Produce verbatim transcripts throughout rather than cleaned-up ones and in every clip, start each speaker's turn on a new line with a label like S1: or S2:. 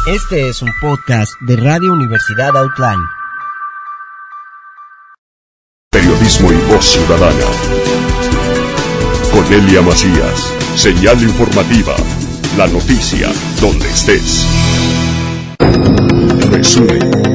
S1: Este es un podcast de Radio Universidad Autlán.
S2: Periodismo y voz ciudadana. Cornelia Macías, señal informativa. La noticia, donde estés. Resumen.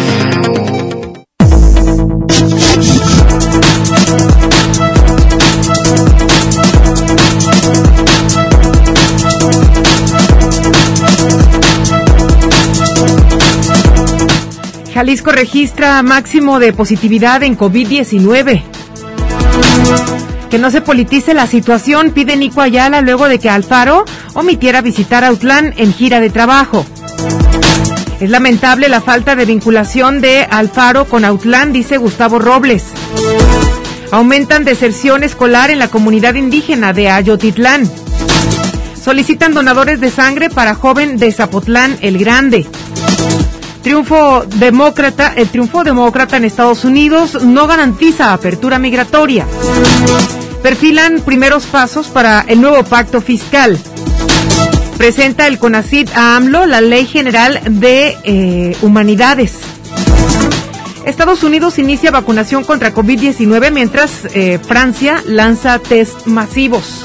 S3: Jalisco registra máximo de positividad en COVID diecinueve. Que no se politice la situación, pide Nico Ayala luego de que Alfaro omitiera visitar Autlán en gira de trabajo. Es lamentable la falta de vinculación de Alfaro con Autlán, dice Gustavo Robles. Aumentan deserción escolar en la comunidad indígena de Ayotitlán. Solicitan donadores de sangre para joven de Zapotlán el Grande. Triunfo demócrata, el triunfo demócrata en Estados Unidos no garantiza apertura migratoria. Perfilan primeros pasos para el nuevo pacto fiscal. Presenta el CONACYT a AMLO la Ley General de eh, Humanidades. Estados Unidos inicia vacunación contra COVID diecinueve mientras eh, Francia lanza test masivos.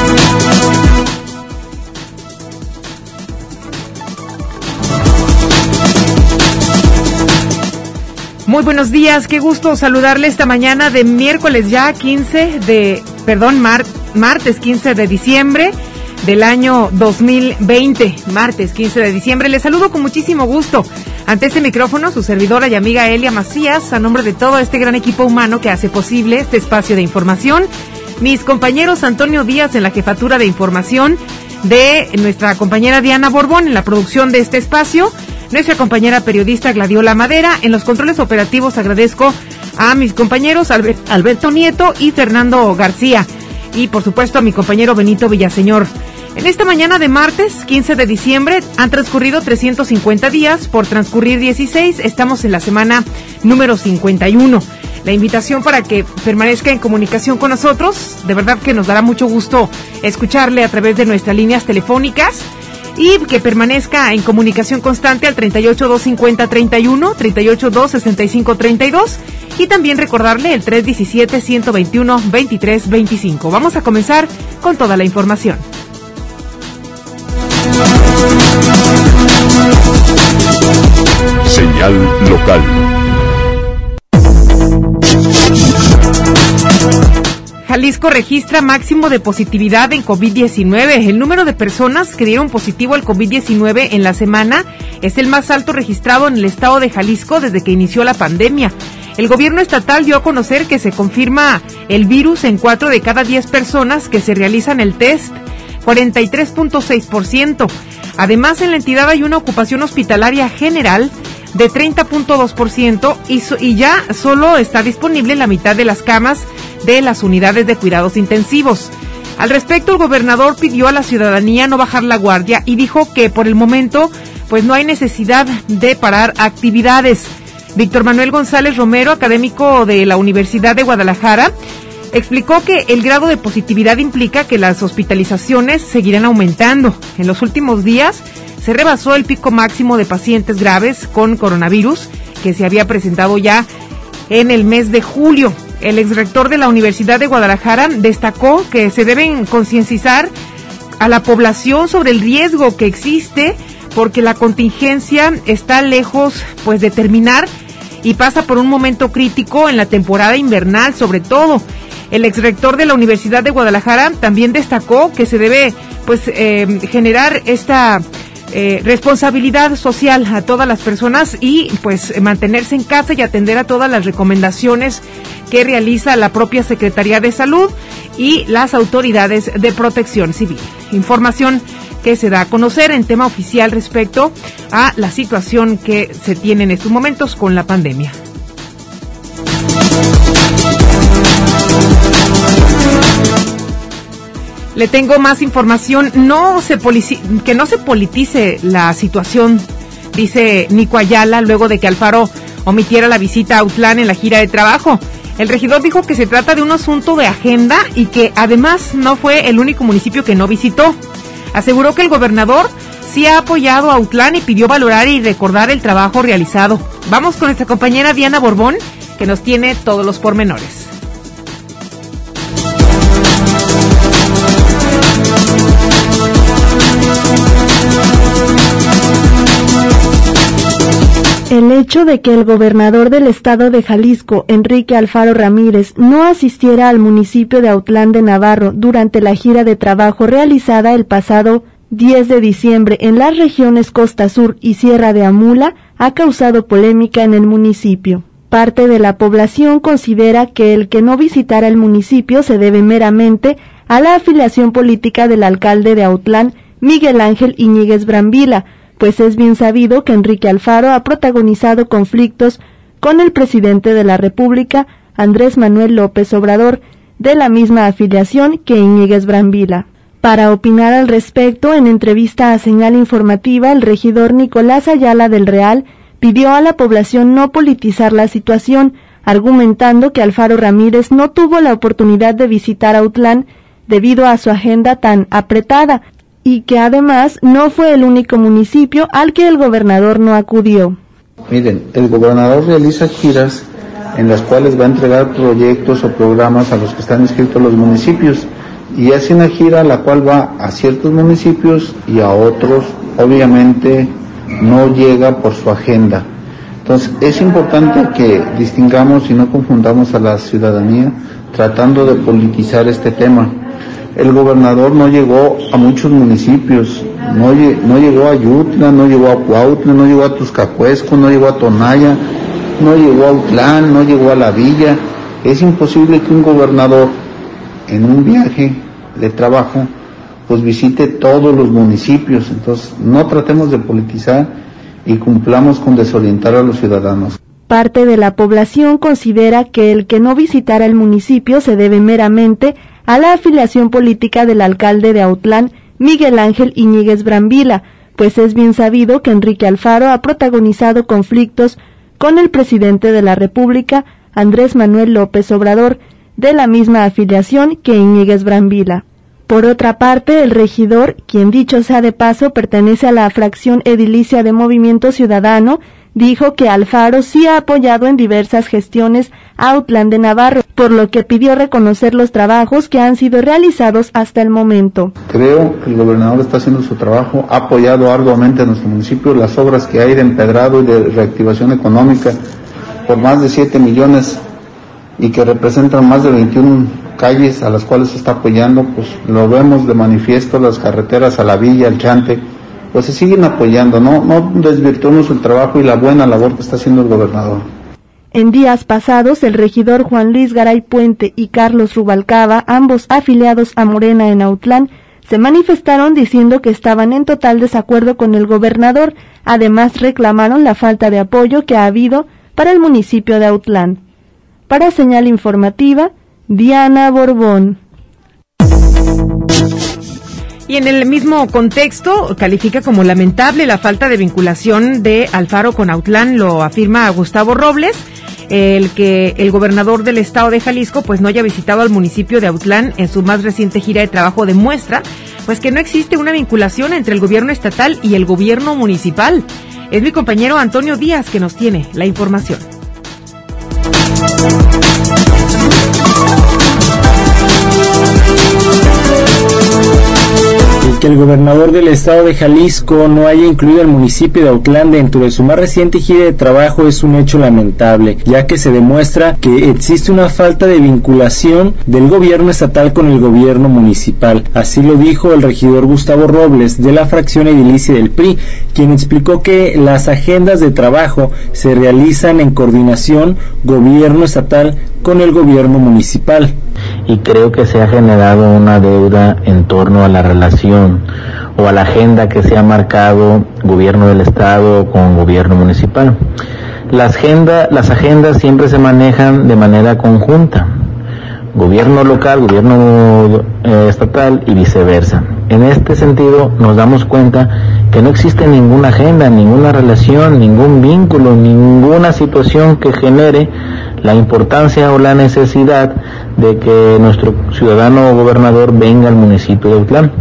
S3: Muy buenos días, qué gusto saludarle esta mañana de miércoles ya quince de, perdón, mar, martes quince de diciembre del año dos mil veinte, martes quince de diciembre. Les saludo con muchísimo gusto ante este micrófono, su servidora y amiga Elia Macías, a nombre de todo este gran equipo humano que hace posible este espacio de información. Mis compañeros Antonio Díaz en la jefatura de información, de nuestra compañera Diana Borbón en la producción de este espacio, nuestra compañera periodista Gladiola Madera. En los controles operativos agradezco a mis compañeros Albert, Alberto Nieto y Fernando García, y por supuesto a mi compañero Benito Villaseñor. En esta mañana de martes quince de diciembre han transcurrido trescientos cincuenta días, por transcurrir dieciséis, estamos en la semana número cincuenta y uno. La invitación para que permanezca en comunicación con nosotros, de verdad que nos dará mucho gusto escucharle a través de nuestras líneas telefónicas, y que permanezca en comunicación constante al treinta y ocho, doscientos cincuenta, treinta y uno, treinta y ocho, doscientos sesenta y cinco, treinta y dos, y también recordarle el tres diecisiete, ciento veintiuno, veintitrés veinticinco. Vamos a comenzar con toda la información.
S2: Señal local.
S3: Jalisco registra máximo de positividad en COVID diecinueve. El número de personas que dieron positivo al COVID diecinueve en la semana es el más alto registrado en el estado de Jalisco desde que inició la pandemia. El gobierno estatal dio a conocer que se confirma el virus en cuatro de cada diez personas que se realizan el test, cuarenta y tres punto seis por ciento. Además, en la entidad hay una ocupación hospitalaria general de treinta punto dos por ciento y, so, y ya solo está disponible la mitad de las camas de las unidades de cuidados intensivos. Al respecto, el gobernador pidió a la ciudadanía no bajar la guardia y dijo que por el momento pues no hay necesidad de parar actividades. Víctor Manuel González Romero, académico de la Universidad de Guadalajara, explicó que el grado de positividad implica que las hospitalizaciones seguirán aumentando. En los últimos días se rebasó el pico máximo de pacientes graves con coronavirus que se había presentado ya en el mes de julio. El exrector de la Universidad de Guadalajara destacó que se deben concienciar a la población sobre el riesgo que existe porque la contingencia está lejos pues de terminar y pasa por un momento crítico en la temporada invernal sobre todo. El exrector de la Universidad de Guadalajara también destacó que se debe pues eh, generar esta Eh, responsabilidad social a todas las personas y pues mantenerse en casa y atender a todas las recomendaciones que realiza la propia Secretaría de Salud y las autoridades de protección civil. Información que se da a conocer en tema oficial respecto a la situación que se tiene en estos momentos con la pandemia. Le tengo más información. No se polici- que no se politice la situación, dice Nico Ayala, luego de que Alfaro omitiera la visita a Autlán en la gira de trabajo. El regidor dijo que se trata de un asunto de agenda y que además no fue el único municipio que no visitó. Aseguró que el gobernador sí ha apoyado a Autlán y pidió valorar y recordar el trabajo realizado. Vamos con nuestra compañera Diana Borbón, que nos tiene todos los pormenores.
S4: El hecho de que el gobernador del estado de Jalisco, Enrique Alfaro Ramírez, no asistiera al municipio de Autlán de Navarro durante la gira de trabajo realizada el pasado diez de diciembre en las regiones Costa Sur y Sierra de Amula ha causado polémica en el municipio. Parte de la población considera que el que no visitara el municipio se debe meramente a la afiliación política del alcalde de Autlán, Miguel Ángel Iñiguez Brambila, pues es bien sabido que Enrique Alfaro ha protagonizado conflictos con el presidente de la República, Andrés Manuel López Obrador, de la misma afiliación que Iñiguez Brambila. Para opinar al respecto, en entrevista a Señal Informativa, el regidor Nicolás Ayala del Real pidió a la población no politizar la situación, argumentando que Alfaro Ramírez no tuvo la oportunidad de visitar Autlán debido a su agenda tan apretada, y que además no fue el único municipio al que el gobernador no acudió.
S5: Miren, el gobernador realiza giras en las cuales va a entregar proyectos o programas a los que están inscritos los municipios, y hace una gira la cual va a ciertos municipios y a otros obviamente no llega por su agenda. Entonces es importante que distingamos y no confundamos a la ciudadanía tratando de politizar este tema. El gobernador no llegó a muchos municipios, no, no llegó a Ayutla, no llegó a Cuautla, no llegó a Tuscacuesco, no llegó a Tonaya, no llegó a Autlán, no llegó a La Villa. Es imposible que un gobernador en un viaje de trabajo pues visite todos los municipios. Entonces no tratemos de politizar y cumplamos con desorientar a los ciudadanos.
S4: Parte de la población considera que el que no visitara el municipio se debe meramente a la afiliación política del alcalde de Autlán, Miguel Ángel Iñiguez Brambila, pues es bien sabido que Enrique Alfaro ha protagonizado conflictos con el presidente de la República, Andrés Manuel López Obrador, de la misma afiliación que Iñiguez Brambila. Por otra parte, el regidor, quien dicho sea de paso pertenece a la fracción edilicia de Movimiento Ciudadano, dijo que Alfaro sí ha apoyado en diversas gestiones a Autlán de Navarro, por lo que pidió reconocer los trabajos que han sido realizados hasta el momento.
S5: Creo que el gobernador está haciendo su trabajo, ha apoyado arduamente a nuestro municipio las obras que hay de empedrado y de reactivación económica por más de siete millones y que representan más de veintiuna calles a las cuales se está apoyando. Pues lo vemos de manifiesto, las carreteras a La Villa, al Chante, pues se siguen apoyando, no, no desvirtuemos el trabajo y la buena labor que está haciendo el gobernador.
S4: En días pasados, el regidor Juan Luis Garay Puente y Carlos Rubalcaba, ambos afiliados a Morena en Autlán, se manifestaron diciendo que estaban en total desacuerdo con el gobernador. Además, reclamaron la falta de apoyo que ha habido para el municipio de Autlán. Para Señal Informativa, Diana Borbón.
S3: Y en el mismo contexto, califica como lamentable la falta de vinculación de Alfaro con Autlán, lo afirma Gustavo Robles, el que el gobernador del estado de Jalisco pues no haya visitado al municipio de Autlán en su más reciente gira de trabajo demuestra pues que no existe una vinculación entre el gobierno estatal y el gobierno municipal. Es mi compañero Antonio Díaz que nos tiene la información.
S6: Que el gobernador del estado de Jalisco no haya incluido al municipio de Autlán dentro de su más reciente gira de trabajo es un hecho lamentable, ya que se demuestra que existe una falta de vinculación del gobierno estatal con el gobierno municipal. Así lo dijo el regidor Gustavo Robles de la fracción edilicia del P R I, quien explicó que las agendas de trabajo se realizan en coordinación gobierno estatal con el gobierno municipal.
S7: Y creo que se ha generado una deuda en torno a la relación o a la agenda que se ha marcado gobierno del estado con gobierno municipal. La agenda, las agendas siempre se manejan de manera conjunta, gobierno local, gobierno eh, estatal y viceversa. En este sentido nos damos cuenta que no existe ninguna agenda, ninguna relación, ningún vínculo, ninguna situación que genere la importancia o la necesidad de que nuestro ciudadano o gobernador venga al municipio de Autlán.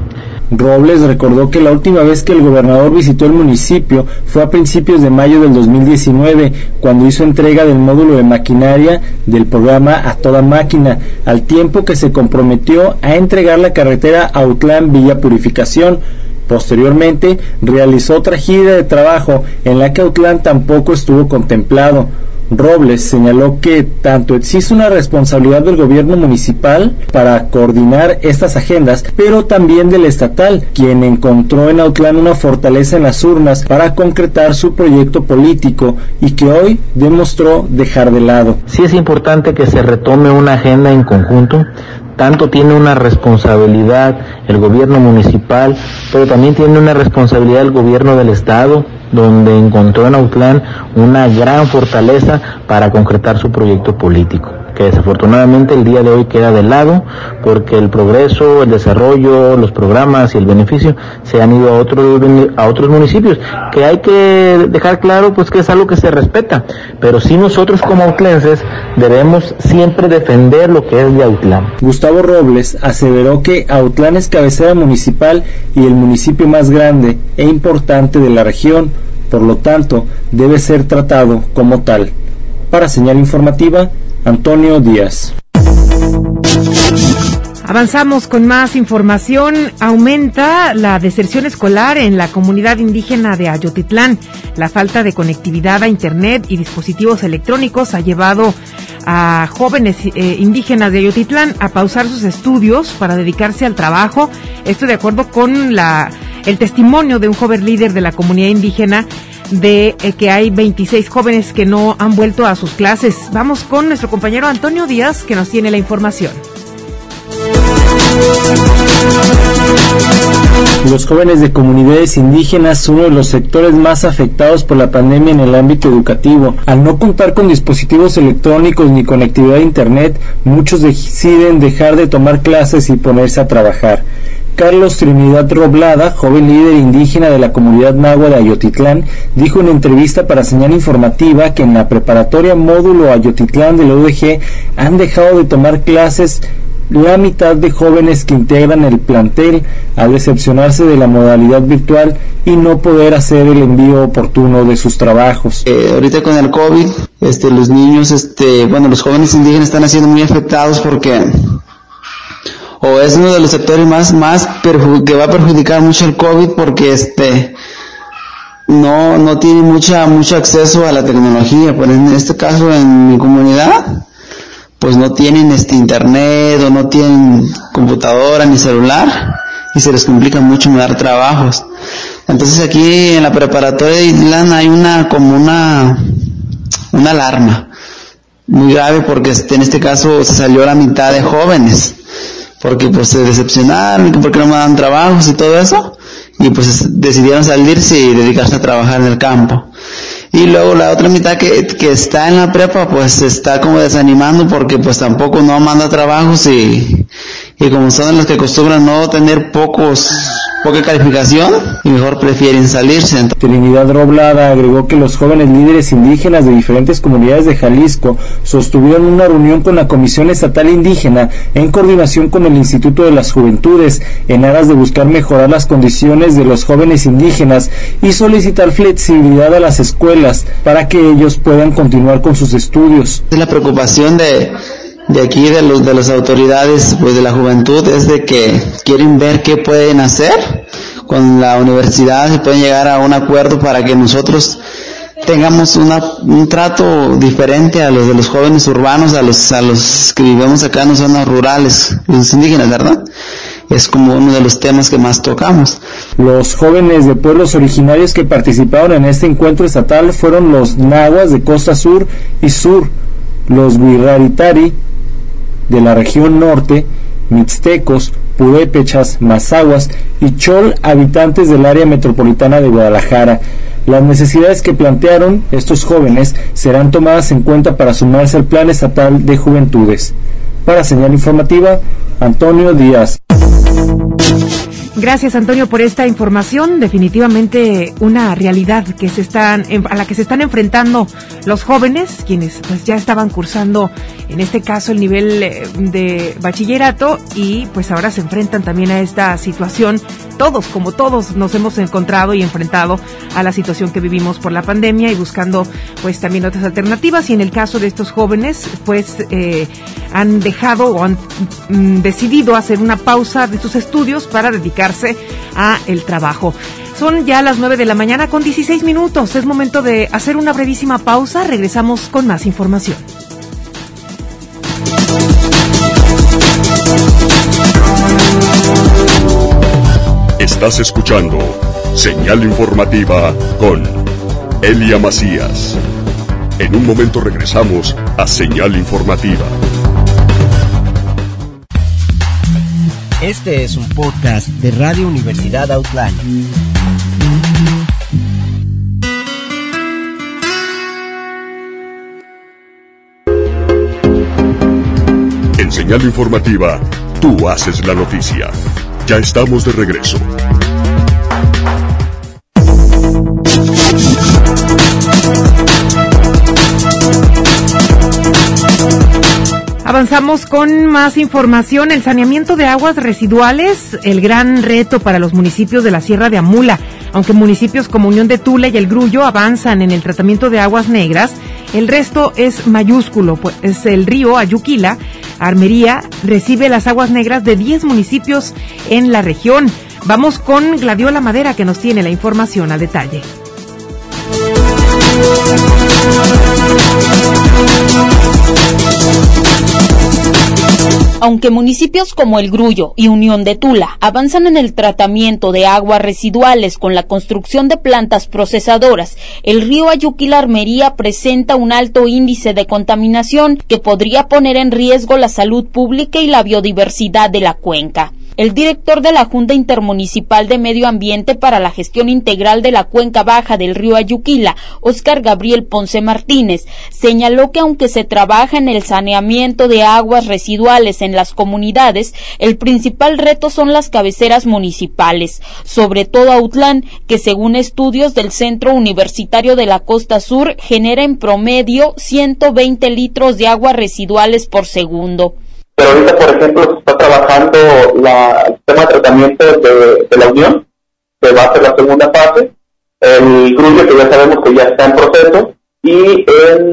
S6: Robles recordó que la última vez que el gobernador visitó el municipio fue a principios de mayo del dos mil diecinueve, cuando hizo entrega del módulo de maquinaria del programa A Toda Máquina, al tiempo que se comprometió a entregar la carretera Autlán-Villa Purificación. Posteriormente, realizó otra gira de trabajo en la que Autlán tampoco estuvo contemplado. Robles señaló que tanto existe una responsabilidad del gobierno municipal para coordinar estas agendas, pero también del estatal, quien encontró en Autlán una fortaleza en las urnas para concretar su proyecto político y que hoy demostró dejar de lado.
S7: Sí es importante que se retome una agenda en conjunto. Tanto tiene una responsabilidad el gobierno municipal, pero también tiene una responsabilidad el gobierno del estado, donde encontró en Autlán una gran fortaleza para concretar su proyecto político, que desafortunadamente el día de hoy queda de lado porque el progreso, el desarrollo, los programas y el beneficio se han ido a otros a otros municipios, que hay que dejar claro pues que es algo que se respeta, pero sí nosotros como autlenses debemos siempre defender lo que es de Autlán.
S6: Gustavo Robles aseveró que Autlán es cabecera municipal y el municipio más grande e importante de la región, por lo tanto debe ser tratado como tal. Para Señal Informativa, Antonio Díaz.
S3: Avanzamos con más información. Aumenta la deserción escolar en la comunidad indígena de Ayotitlán. La falta de conectividad a internet y dispositivos electrónicos ha llevado a jóvenes eh, indígenas de Ayotitlán a pausar sus estudios para dedicarse al trabajo. Esto de acuerdo con la el testimonio de un joven líder de la comunidad indígena de eh, que hay veintiséis jóvenes que no han vuelto a sus clases. Vamos con nuestro compañero Antonio Díaz, que nos tiene la información.
S6: Los jóvenes de comunidades indígenas son uno de los sectores más afectados por la pandemia en el ámbito educativo. Al no contar con dispositivos electrónicos ni conectividad a internet, muchos deciden dejar de tomar clases y ponerse a trabajar. Carlos Trinidad Roblada, joven líder indígena de la comunidad nahua de Ayotitlán, dijo en entrevista para Señal Informativa que en la preparatoria módulo Ayotitlán de la U D G han dejado de tomar clases la mitad de jóvenes que integran el plantel, al decepcionarse de la modalidad virtual y no poder hacer el envío oportuno de sus trabajos.
S8: Eh, ahorita con el COVID, este, los niños, este, bueno, los jóvenes indígenas están siendo muy afectados porque o es uno de los sectores más, más perju- que va a perjudicar mucho el COVID porque este, no, no tiene mucha, mucho acceso a la tecnología. Pero en este caso, en mi comunidad, pues no tienen este internet o no tienen computadora ni celular y se les complica mucho dar trabajos. Entonces aquí en la preparatoria de Itlán hay una como una una alarma muy grave porque este, en este caso se salió la mitad de jóvenes porque pues se decepcionaron porque no me dan trabajos y todo eso y pues decidieron salirse y dedicarse a trabajar en el campo. Y luego la otra mitad que, que está en la prepa, pues se está como desanimando porque pues tampoco no manda trabajos y, y como son los que acostumbran no tener pocos, poca calificación y mejor prefieren salirse.
S6: Trinidad Roblada agregó que los jóvenes líderes indígenas de diferentes comunidades de Jalisco sostuvieron una reunión con la Comisión Estatal Indígena en coordinación con el Instituto de las Juventudes en aras de buscar mejorar las condiciones de los jóvenes indígenas y solicitar flexibilidad a las escuelas para que ellos puedan continuar con sus estudios.
S8: La preocupación de de aquí de los de las autoridades pues de la juventud es de que quieren ver qué pueden hacer con la universidad, si pueden llegar a un acuerdo para que nosotros tengamos una, un trato diferente a los de los jóvenes urbanos, a los a los que vivimos acá en las zonas rurales, los indígenas, ¿verdad? Es como uno de los temas que más tocamos.
S6: Los jóvenes de pueblos originarios que participaron en este encuentro estatal fueron los nahuas de Costa Sur y Sur, los Huirraritari de la región norte, mixtecos, purépechas, mazahuas y chol, habitantes del área metropolitana de Guadalajara. Las necesidades que plantearon estos jóvenes serán tomadas en cuenta para sumarse al Plan Estatal de Juventudes. Para Señal Informativa, Antonio Díaz.
S3: Gracias, Antonio, por esta información. Definitivamente una realidad que se están a la que se están enfrentando los jóvenes, quienes pues ya estaban cursando, en este caso, el nivel de bachillerato, y pues ahora se enfrentan también a esta situación. Todos, como todos, nos hemos encontrado y enfrentado a la situación que vivimos por la pandemia y buscando pues también otras alternativas. Y en el caso de estos jóvenes, pues eh, han dejado o han mm, decidido hacer una pausa de sus estudios para dedicar a el trabajo. Son ya las nueve de la mañana con dieciséis minutos. Es momento de hacer una brevísima pausa. Regresamos con más información.
S2: Estás escuchando Señal Informativa con Elia Macías. En un momento regresamos a Señal Informativa.
S1: Este es un podcast de Radio Universidad Outline.
S2: En Señal Informativa, tú haces la noticia. Ya estamos de regreso.
S3: Avanzamos con más información. El saneamiento de aguas residuales, el gran reto para los municipios de la Sierra de Amula. Aunque municipios como Unión de Tula y El Grullo avanzan en el tratamiento de aguas negras, el resto es mayúsculo, pues el río Ayuquila, Armería, recibe las aguas negras de diez municipios en la región. Vamos con Gladiola Madera, que nos tiene la información a detalle.
S9: Aunque municipios como El Grullo y Unión de Tula avanzan en el tratamiento de aguas residuales con la construcción de plantas procesadoras, el río Ayuquila Armería presenta un alto índice de contaminación que podría poner en riesgo la salud pública y la biodiversidad de la cuenca. El director de la Junta Intermunicipal de Medio Ambiente para la Gestión Integral de la Cuenca Baja del río Ayuquila, Óscar Gabriel Ponce Martínez, señaló que aunque se trabaja en el saneamiento de aguas residuales en las comunidades, el principal reto son las cabeceras municipales, sobre todo Autlán, que según estudios del Centro Universitario de la Costa Sur genera en promedio ciento veinte litros de aguas residuales por segundo.
S10: Pero ahorita, por ejemplo, se está trabajando la, el sistema de tratamiento de, de la Unión, que va a ser la segunda fase, el Grullo, que ya sabemos que ya está en proceso, y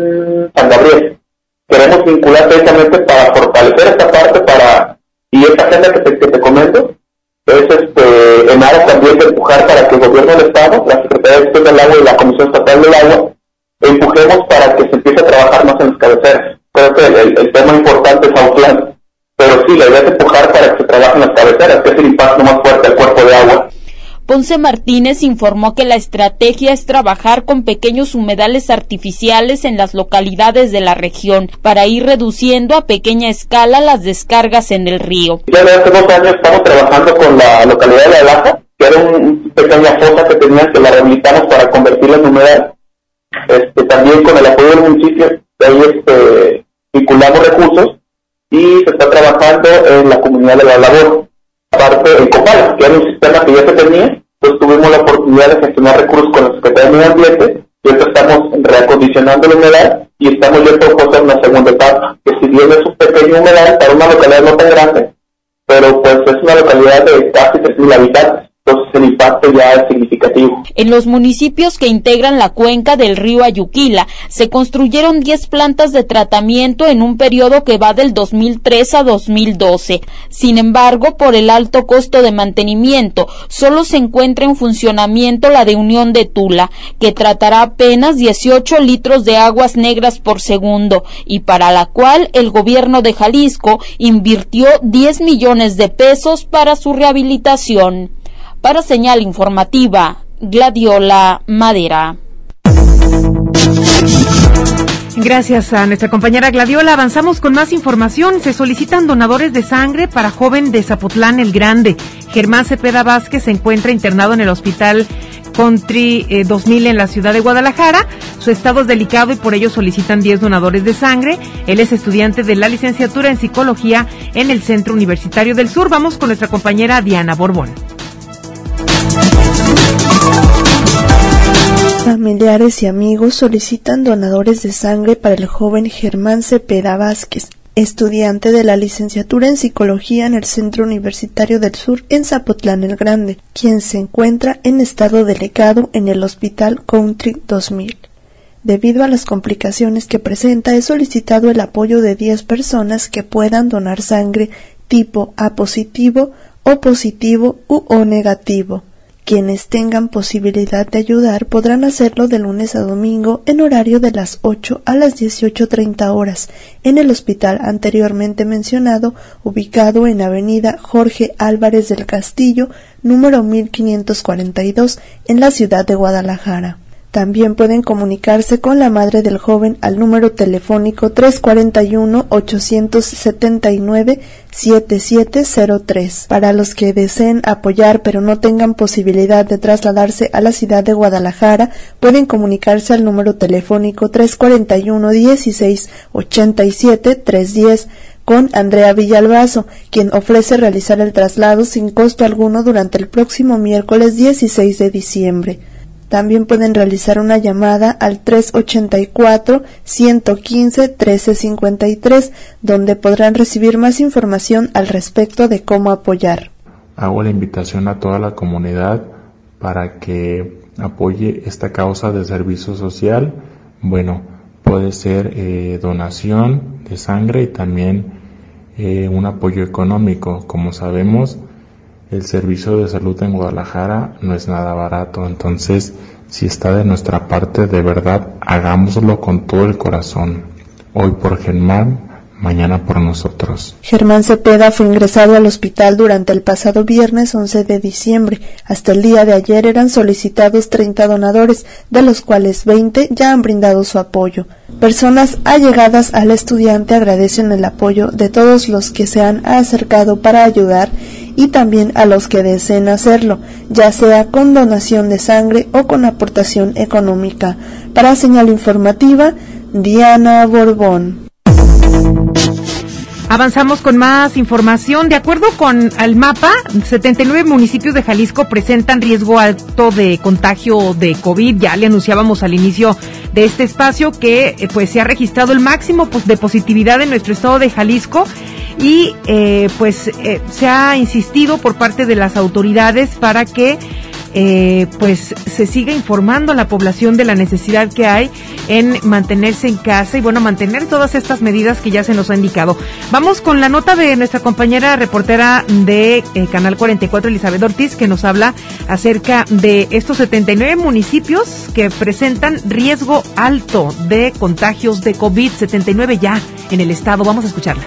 S10: en San Gabriel. Queremos vincular precisamente para fortalecer esta parte, para y esta agenda que te, que te comento, es este, en aras también de empujar para que el gobierno del Estado, la Secretaría de Gestión del Agua y la Comisión Estatal del Agua, empujemos para que se empiece a trabajar más en las cabeceras. Creo que el, el, el tema importante es Autlán. Pero sí, la idea es empujar para que se trabajen las cabeceras, que es el impacto más fuerte al cuerpo de agua.
S9: Ponce Martínez informó que la estrategia es trabajar con pequeños humedales artificiales en las localidades de la región para ir reduciendo a pequeña escala las descargas en el río.
S10: Ya desde hace dos años estamos trabajando con la localidad de La Laja, que era una pequeña fosa que tenían, que la rehabilitamos para convertirla en humedal. Este, también con el apoyo del municipio, ahí este, vinculamos recursos y se está trabajando en la comunidad de La Labor. Aparte, el COPAL, que era un sistema que ya se tenía, pues tuvimos la oportunidad de gestionar recursos con la Secretaría de Medio Ambiente, y ahorita estamos reacondicionando la humedal y estamos ya propuestos en la segunda etapa, que si bien es un pequeño humedal para una localidad no tan grande, pero pues es una localidad de casi tres mil habitantes. Entonces el impacto ya es significativo.
S9: En los municipios que integran la cuenca del río Ayuquila se construyeron diez plantas de tratamiento en un periodo que va del dos mil tres a dos mil doce. Sin embargo, por el alto costo de mantenimiento, solo se encuentra en funcionamiento la de Unión de Tula, que tratará apenas dieciocho litros de aguas negras por segundo y para la cual el gobierno de Jalisco invirtió diez millones de pesos para su rehabilitación. Para Señal Informativa, Gladiola Madera.
S3: Gracias a nuestra compañera Gladiola. Avanzamos con más información. Se solicitan donadores de sangre para joven de Zapotlán el Grande. Germán Cepeda Vázquez se encuentra internado en el hospital Country eh, dos mil en la ciudad de Guadalajara. Su estado es delicado y por ello solicitan diez donadores de sangre. Él es estudiante de la licenciatura en psicología en el Centro Universitario del Sur. Vamos con nuestra compañera Diana Borbón.
S4: Familiares y amigos solicitan donadores de sangre para el joven Germán Cepeda Vázquez, estudiante de la licenciatura en Psicología en el Centro Universitario del Sur en Zapotlán el Grande, quien se encuentra en estado delicado en el Hospital Country dos mil. Debido a las complicaciones que presenta, he solicitado el apoyo de diez personas que puedan donar sangre tipo A positivo, O positivo u O negativo. Quienes tengan posibilidad de ayudar podrán hacerlo de lunes a domingo en horario de las ocho a las dieciocho treinta horas en el hospital anteriormente mencionado, ubicado en Avenida Jorge Álvarez del Castillo, número mil quinientos cuarenta y dos, en la ciudad de Guadalajara. También pueden comunicarse con la madre del joven al número telefónico tres cuatro uno, ocho siete nueve, siete siete cero tres. Para los que deseen apoyar pero no tengan posibilidad de trasladarse a la ciudad de Guadalajara, pueden comunicarse al número telefónico tres cuatro uno, dieciséis, ochenta y siete, trescientos diez con Andrea Villalbazo, quien ofrece realizar el traslado sin costo alguno durante el próximo miércoles dieciséis de diciembre. También pueden realizar una llamada al tres ocho cuatro, uno uno cinco, uno tres cinco tres, donde podrán recibir más información al respecto de cómo apoyar.
S11: Hago la invitación a toda la comunidad para que apoye esta causa de servicio social. Bueno, puede ser eh, donación de sangre y también eh, un apoyo económico. Como sabemos, el servicio de salud en Guadalajara no es nada barato, entonces si está de nuestra parte, de verdad, hagámoslo con todo el corazón. Hoy por Germán, mañana por nosotros.
S4: Germán Cepeda fue ingresado al hospital durante el pasado viernes once de diciembre. Hasta el día de ayer eran solicitados treinta donadores, de los cuales veinte ya han brindado su apoyo. Personas allegadas al estudiante agradecen el apoyo de todos los que se han acercado para ayudar y también a los que deseen hacerlo, ya sea con donación de sangre o con aportación económica. Para Señal Informativa, Diana Borbón.
S3: Avanzamos con más información. De acuerdo con el mapa, setenta y nueve municipios de Jalisco presentan riesgo alto de contagio de COVID. Ya le anunciábamos al inicio de este espacio que eh, pues se ha registrado el máximo pues, de positividad en nuestro estado de Jalisco y eh, pues eh, se ha insistido por parte de las autoridades para que Eh, pues se siga informando a la población de la necesidad que hay en mantenerse en casa y bueno, mantener todas estas medidas que ya se nos ha indicado. Vamos con la nota de nuestra compañera reportera de eh, Canal cuarenta y cuatro, Elizabeth Ortiz, que nos habla acerca de estos setenta y nueve municipios que presentan riesgo alto de contagios de COVID, setenta y nueve ya en el estado. Vamos a escucharla.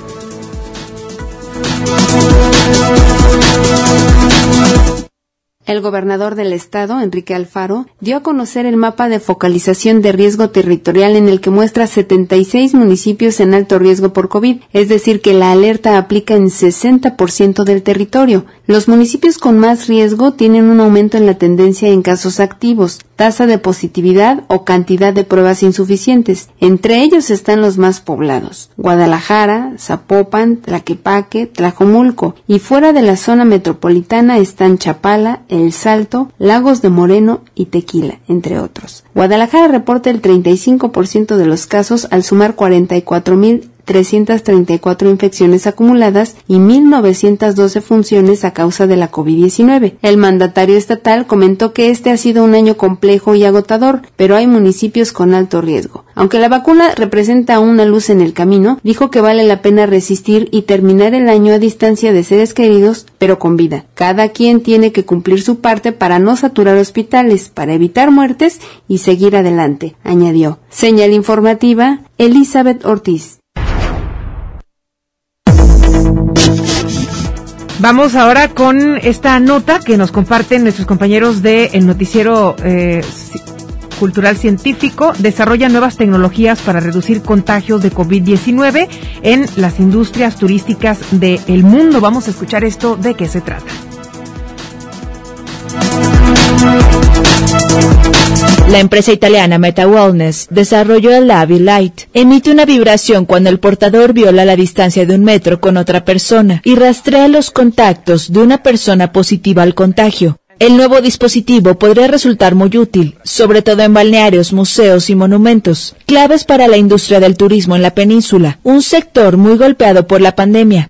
S12: El gobernador del estado, Enrique Alfaro, dio a conocer el mapa de focalización de riesgo territorial en el que muestra setenta y seis municipios en alto riesgo por COVID, es decir, que la alerta aplica en sesenta por ciento del territorio. Los municipios con más riesgo tienen un aumento en la tendencia en casos activos, tasa de positividad o cantidad de pruebas insuficientes. Entre ellos están los más poblados: Guadalajara, Zapopan, Tlaquepaque, Tlajomulco, y fuera de la zona metropolitana están Chapala, El Salto, Lagos de Moreno y Tequila, entre otros. Guadalajara reporta el treinta y cinco por ciento de los casos al sumar cuarenta y cuatro mil trescientas treinta y cuatro infecciones acumuladas y mil novecientas doce funciones a causa de la COVID diecinueve. El mandatario estatal comentó que este ha sido un año complejo y agotador, pero hay municipios con alto riesgo. Aunque la vacuna representa una luz en el camino, dijo que vale la pena resistir y terminar el año a distancia de seres queridos, pero con vida. Cada quien tiene que cumplir su parte para no saturar hospitales, para evitar muertes y seguir adelante, añadió. Señal informativa, Elizabeth Ortiz.
S3: Vamos ahora con esta nota que nos comparten nuestros compañeros de el noticiero eh, cultural científico. Desarrolla nuevas tecnologías para reducir contagios de COVID diecinueve en las industrias turísticas del mundo. Vamos a escuchar esto, de qué se trata.
S13: La empresa italiana Meta Wellness desarrolló el Lavi Light. Emite una vibración cuando el portador viola la distancia de un metro con otra persona y rastrea los contactos de una persona positiva al contagio. El nuevo dispositivo podría resultar muy útil, sobre todo en balnearios, museos y monumentos, claves para la industria del turismo en la península, un sector muy golpeado por la pandemia.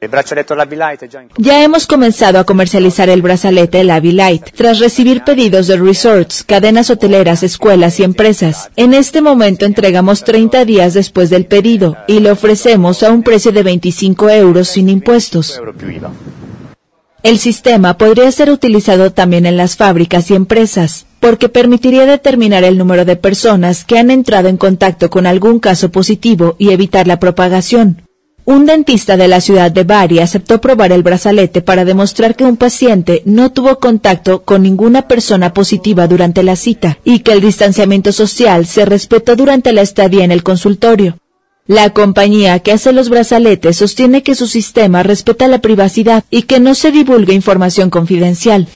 S13: Ya hemos comenzado a comercializar el brazalete LaviLight, tras recibir pedidos de resorts, cadenas hoteleras, escuelas y empresas. En este momento entregamos treinta días después del pedido y lo ofrecemos a un precio de veinticinco euros sin impuestos. El sistema podría ser utilizado también en las fábricas y empresas, porque permitiría determinar el número de personas que han entrado en contacto con algún caso positivo y evitar la propagación. Un dentista de la ciudad de Bari aceptó probar el brazalete para demostrar que un paciente no tuvo contacto con ninguna persona positiva durante la cita y que el distanciamiento social se respetó durante la estadía en el consultorio. La compañía que hace los brazaletes sostiene que su sistema respeta la privacidad y que no se divulgue información confidencial.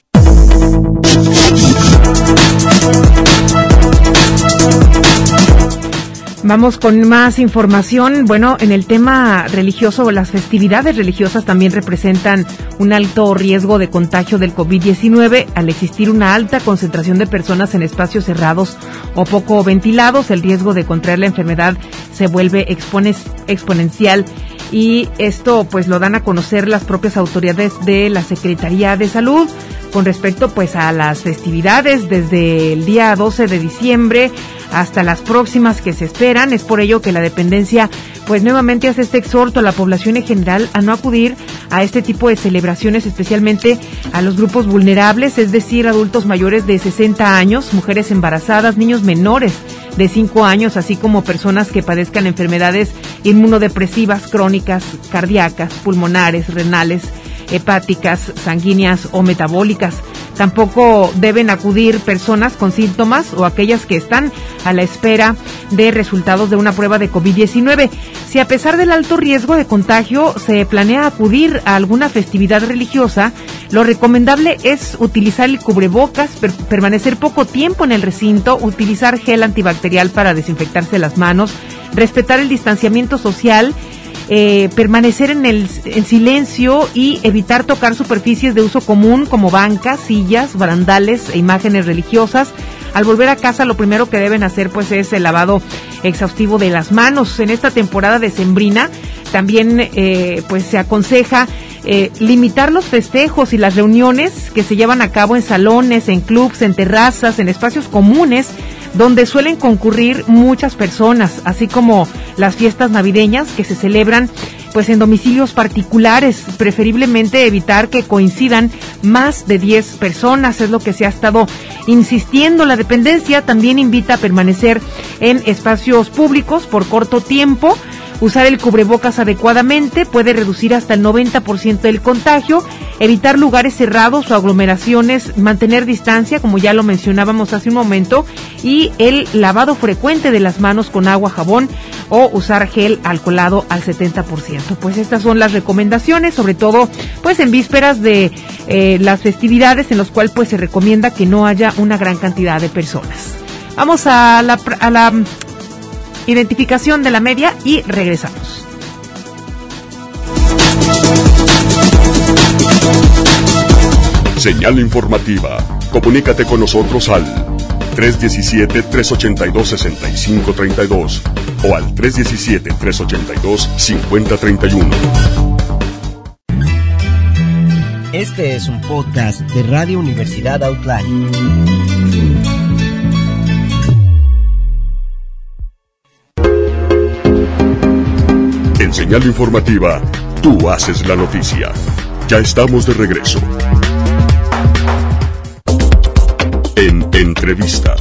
S3: Vamos con más información. Bueno, en el tema religioso, las festividades religiosas también representan un alto riesgo de contagio del covid diecinueve. Al existir una alta concentración de personas en espacios cerrados o poco ventilados, el riesgo de contraer la enfermedad se vuelve exponen- exponencial. Y esto pues lo dan a conocer las propias autoridades de la Secretaría de Salud con respecto pues a las festividades desde el día doce de diciembre hasta las próximas que se esperan. Es por ello que la dependencia pues nuevamente hace este exhorto a la población en general a no acudir a este tipo de celebraciones, especialmente a los grupos vulnerables, es decir, adultos mayores de sesenta años, mujeres embarazadas, niños menores de cinco años, así como personas que padezcan enfermedades inmunodepresivas crónicas, cardíacas, pulmonares, renales, hepáticas, sanguíneas o metabólicas. Tampoco deben acudir personas con síntomas o aquellas que están a la espera de resultados de una prueba de covid diecinueve. Si a pesar del alto riesgo de contagio se planea acudir a alguna festividad religiosa, lo recomendable es utilizar el cubrebocas, per- permanecer poco tiempo en el recinto, utilizar gel antibacterial para desinfectarse las manos, respetar el distanciamiento social, Eh, permanecer en el en silencio y evitar tocar superficies de uso común como bancas, sillas, barandales e imágenes religiosas. Al volver a casa lo primero que deben hacer pues es el lavado exhaustivo de las manos. En esta temporada decembrina también eh, pues se aconseja eh, limitar los festejos y las reuniones que se llevan a cabo en salones, en clubs, en terrazas, en espacios comunes donde suelen concurrir muchas personas, así como las fiestas navideñas que se celebran pues en domicilios particulares, preferiblemente evitar que coincidan más de diez personas, es lo que se ha estado insistiendo. La dependencia también invita a permanecer en espacios públicos por corto tiempo. Usar el cubrebocas adecuadamente puede reducir hasta el noventa por ciento del contagio, evitar lugares cerrados o aglomeraciones, mantener distancia, como ya lo mencionábamos hace un momento, y el lavado frecuente de las manos con agua, jabón o usar gel alcoholado al setenta por ciento. Pues estas son las recomendaciones, sobre todo pues en vísperas de eh, las festividades en las cuales pues se recomienda que no haya una gran cantidad de personas. Vamos a la... A la identificación de la media y regresamos.
S2: Señal informativa. Comunícate con nosotros al tres uno siete, tres ocho dos, seis cinco tres dos o al tres uno siete, tres ocho dos, cinco cero tres uno.
S1: Este es un podcast de Radio Universidad Outline.
S2: En Señal informativa, tú haces la noticia. Ya estamos de regreso. En entrevista.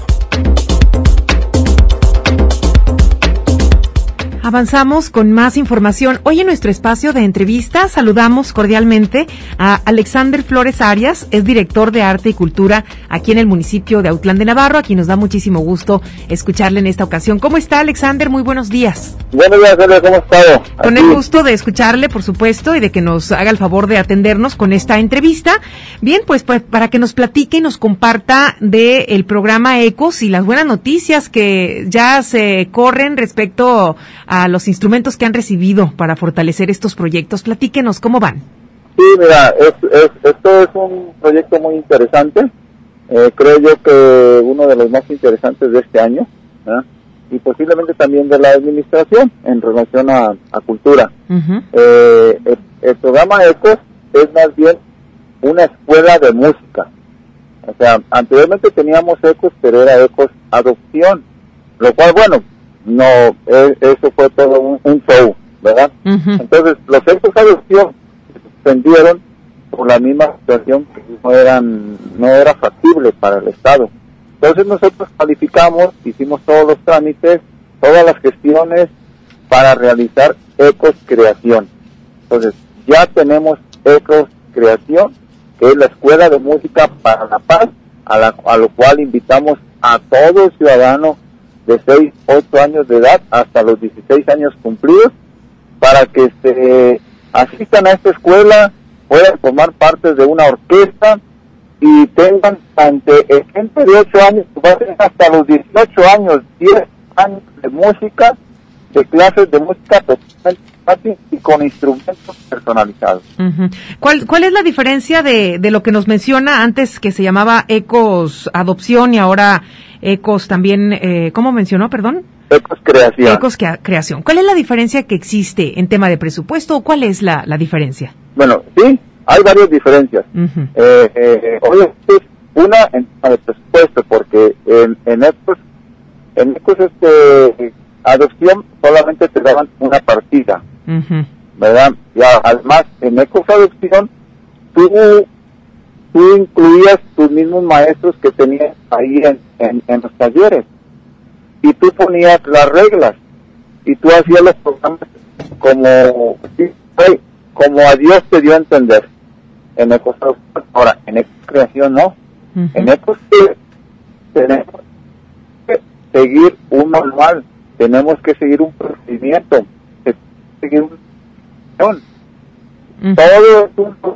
S3: Avanzamos con más información. Hoy en nuestro espacio de entrevista saludamos cordialmente a Alexander Flores Arias, es director de Arte y Cultura aquí en el municipio de Autlán de Navarro, a quien nos da muchísimo gusto escucharle en esta ocasión. ¿Cómo está, Alexander? Muy buenos días.
S10: Buenos días, Celia, ¿cómo ha estado?
S3: Con el gusto de escucharle, por supuesto, y de que nos haga el favor de atendernos con esta entrevista. Bien, pues, pues para que nos platique y nos comparta de el programa ECOS y las buenas noticias que ya se corren respecto a los instrumentos que han recibido para fortalecer estos proyectos. Platíquenos, ¿cómo van?
S14: Sí, mira, es, es, esto es un proyecto muy interesante. Eh, creo yo que uno de los más interesantes de este año, ¿eh? Y posiblemente también de la administración en relación a, a cultura. Uh-huh. Eh, el, el programa ECOS es más bien una escuela de música. O sea, anteriormente teníamos ECOS, pero era ECOS Adopción, lo cual, bueno, no, eh, eso fue todo un, un show, ¿verdad? Uh-huh. Entonces, los ECOS Adopción se suspendieron por la misma situación que no eran, no era factible para el Estado. Entonces nosotros calificamos, hicimos todos los trámites, todas las gestiones para realizar ECOS Creación. Entonces ya tenemos ECOS Creación, que es la Escuela de Música para la Paz, a, la, a lo cual invitamos a todo ciudadano de seis, ocho años de edad hasta los dieciséis años cumplidos, para que se asistan a esta escuela, puedan formar parte de una orquesta, y tengan ante el gente de ocho años, va a ser hasta los dieciocho años, diez años de música, de clases de música totalmente y con instrumentos personalizados.
S3: Uh-huh. ¿Cuál, ¿Cuál es la diferencia de, de lo que nos menciona antes, que se llamaba ECOS Adopción, y ahora ECOS también, eh, ¿cómo mencionó, perdón?
S14: ECOS Creación.
S3: ECOS Creación. ¿Cuál es la diferencia que existe en tema de presupuesto, o cuál es la, la diferencia?
S14: Bueno, sí, hay varias diferencias. Uh-huh. Eh, eh, obviamente, una en tema de presupuesto, porque en, en ECOS, en ECOS este, Adopción solamente te daban una partida, uh-huh. ¿verdad? Y además, en ECOS Adopción, tú, tú incluías tus mismos maestros que tenías ahí en, en, en los talleres, y tú ponías las reglas, y tú hacías los programas como, como a Dios te dio a entender. En ECOS Adopción. Ahora, en ECOS Creación no. Uh-huh. En ECOS tenemos que seguir un manual, tenemos que seguir un procedimiento, seguir un... Uh-huh. Todo es un...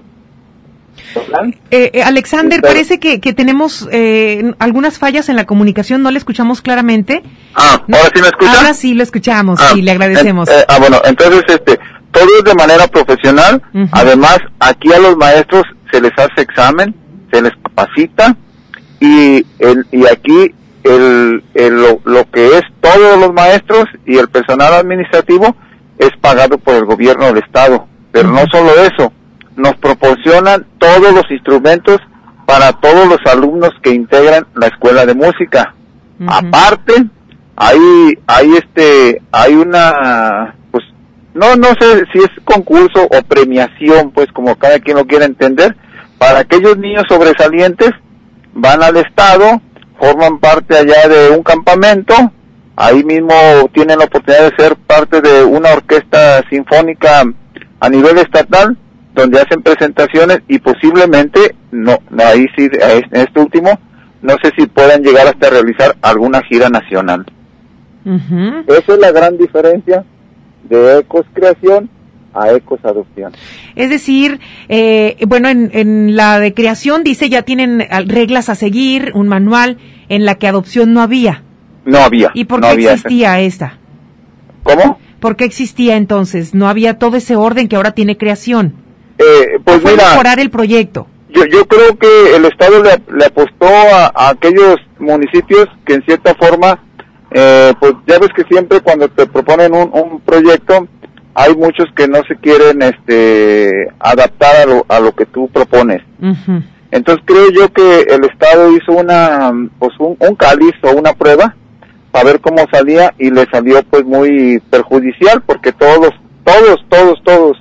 S3: Eh, eh, Alexander, sí, parece que, que tenemos eh, algunas fallas en la comunicación, no le escuchamos claramente.
S14: Ah, ¿ahora sí me escucha?
S3: Ahora sí lo escuchamos,
S14: ah,
S3: sí, le agradecemos.
S14: Eh, eh, ah, bueno, entonces, este... todo es de manera profesional. Uh-huh. Además, aquí a los maestros se les hace examen, se les capacita, y el, y aquí el, el lo, lo que es todos los maestros y el personal administrativo es pagado por el gobierno del Estado. Pero uh-huh. no solo eso, nos proporcionan todos los instrumentos para todos los alumnos que integran la escuela de música. Uh-huh. Aparte, hay, hay este, hay una, pues, no, no sé si es concurso o premiación, pues como cada quien lo quiera entender, para aquellos niños sobresalientes, van al estado, forman parte allá de un campamento, ahí mismo tienen la oportunidad de ser parte de una orquesta sinfónica a nivel estatal, donde hacen presentaciones y posiblemente, no, ahí sí, en este último, no sé si puedan llegar hasta realizar alguna gira nacional. Uh-huh. Esa es la gran diferencia de ECOS Creación a ECOS Adopción.
S3: Es decir, eh, bueno, en, en la de Creación dice ya tienen reglas a seguir, un manual, en la que Adopción no había.
S14: No había.
S3: ¿Y por
S14: no
S3: qué
S14: había
S3: existía esa. esta?
S14: ¿Cómo?
S3: ¿Por qué existía entonces? No había todo ese orden que ahora tiene Creación.
S14: Eh, pues
S3: fue
S14: mira,
S3: mejorar el proyecto.
S14: Yo, yo creo que el Estado le, le apostó a, a aquellos municipios que en cierta forma, eh, pues ya ves que siempre cuando te proponen un, un proyecto, hay muchos que no se quieren este adaptar a lo, a lo que tú propones. Uh-huh. Entonces creo yo que el Estado hizo una, pues un, un cáliz o una prueba para ver cómo salía, y le salió pues muy perjudicial, porque todos, todos, todos, todos,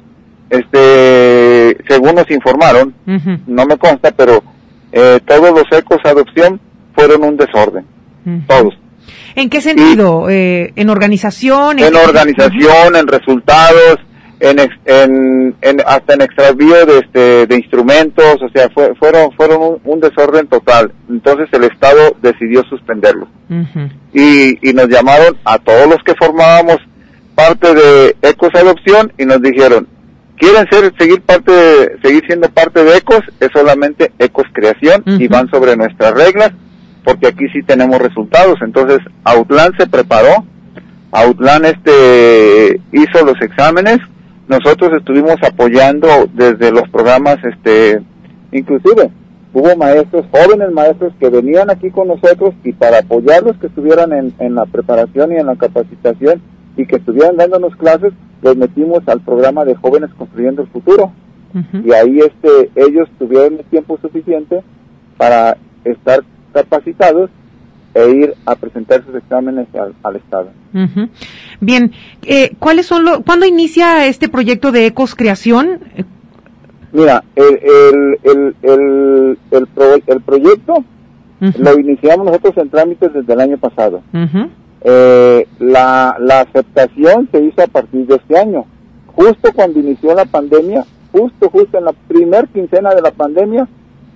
S14: este, según nos informaron, uh-huh. no me consta, pero eh, todos los ECOS Adopción fueron un desorden, uh-huh. todos.
S3: ¿En qué sentido? Y, eh, ¿En organización?
S14: En, en organización, uh-huh. en resultados, en, ex, en, en hasta en extravío de este de instrumentos, o sea, fue, fueron fueron un, un desorden total. Entonces el Estado decidió suspenderlo. Uh-huh. Y, y nos llamaron a todos los que formábamos parte de ECOS Adopción y nos dijeron, ¿quieren ser seguir parte de, seguir siendo parte de ECOS? Es solamente ECOS Creación, uh-huh. y van sobre nuestras reglas, porque aquí sí tenemos resultados. Entonces Autlán se preparó, Autlán este hizo los exámenes, nosotros estuvimos apoyando desde los programas, este, inclusive hubo maestros, jóvenes maestros que venían aquí con nosotros y para apoyarlos que estuvieran en, en la preparación y en la capacitación y que estuvieran dándonos clases, los metimos al programa de Jóvenes Construyendo el Futuro. Uh-huh. Y ahí este ellos tuvieron el tiempo suficiente para estar capacitados e ir a presentar sus exámenes al, al Estado.
S3: Uh-huh. Bien, eh, ¿cuáles son los, ¿cuándo inicia este proyecto de Ecos Creación?
S14: Mira, el el el el, el, pro, el proyecto uh-huh. lo iniciamos nosotros en trámites desde el año pasado. Uh-huh. Eh, la, la aceptación se hizo a partir de este año. Justo cuando inició la pandemia, justo, justo en la primer quincena de la pandemia,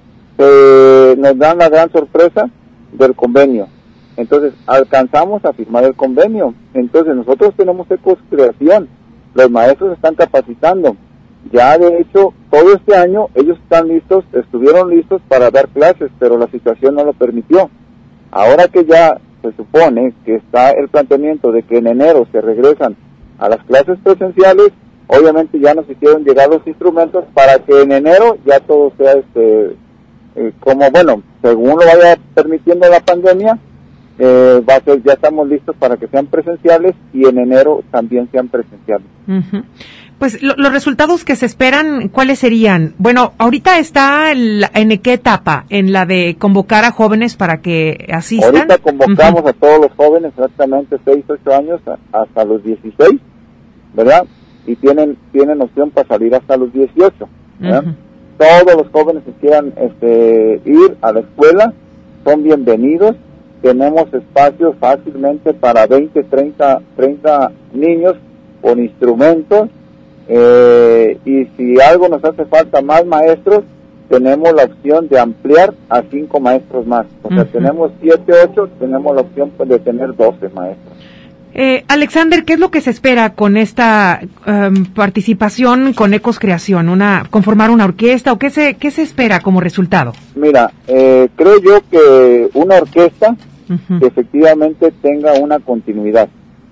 S14: eh, nos dan la gran sorpresa del convenio. Entonces, alcanzamos a firmar el convenio. Entonces, nosotros tenemos Ecos Creación. Los maestros están capacitando. Ya, de hecho, todo este año ellos están listos, estuvieron listos para dar clases, pero la situación no lo permitió. Ahora que ya se supone que está el planteamiento de que en enero se regresan a las clases presenciales, obviamente ya nos hicieron llegar los instrumentos para que en enero ya todo sea este eh, como, bueno, según lo vaya permitiendo la pandemia, eh, va a ser, ya estamos listos para que sean presenciales y en enero también sean presenciales.
S3: Uh-huh. Pues lo, los resultados que se esperan, ¿cuáles serían? Bueno, ahorita está el, en qué etapa, en la de convocar a jóvenes para que asistan.
S14: Ahorita convocamos uh-huh. a todos los jóvenes, exactamente seis, ocho años, a, hasta los dieciséis, ¿verdad? Y tienen tienen opción para salir hasta los dieciocho, ¿verdad? Uh-huh. Todos los jóvenes que quieran este, ir a la escuela son bienvenidos. Tenemos espacios fácilmente para veinte, treinta, treinta niños con instrumentos. Eh, y si algo nos hace falta más maestros, tenemos la opción de ampliar a cinco maestros más. O sea, uh-huh. tenemos siete, ocho, tenemos la opción de tener doce maestros.
S3: Eh, Alexander, ¿qué es lo que se espera con esta um, participación con Ecos Creación? Una, ¿Conformar una orquesta o qué se, qué se espera como resultado?
S14: Mira, eh, creo yo que una orquesta uh-huh. que efectivamente tenga una continuidad,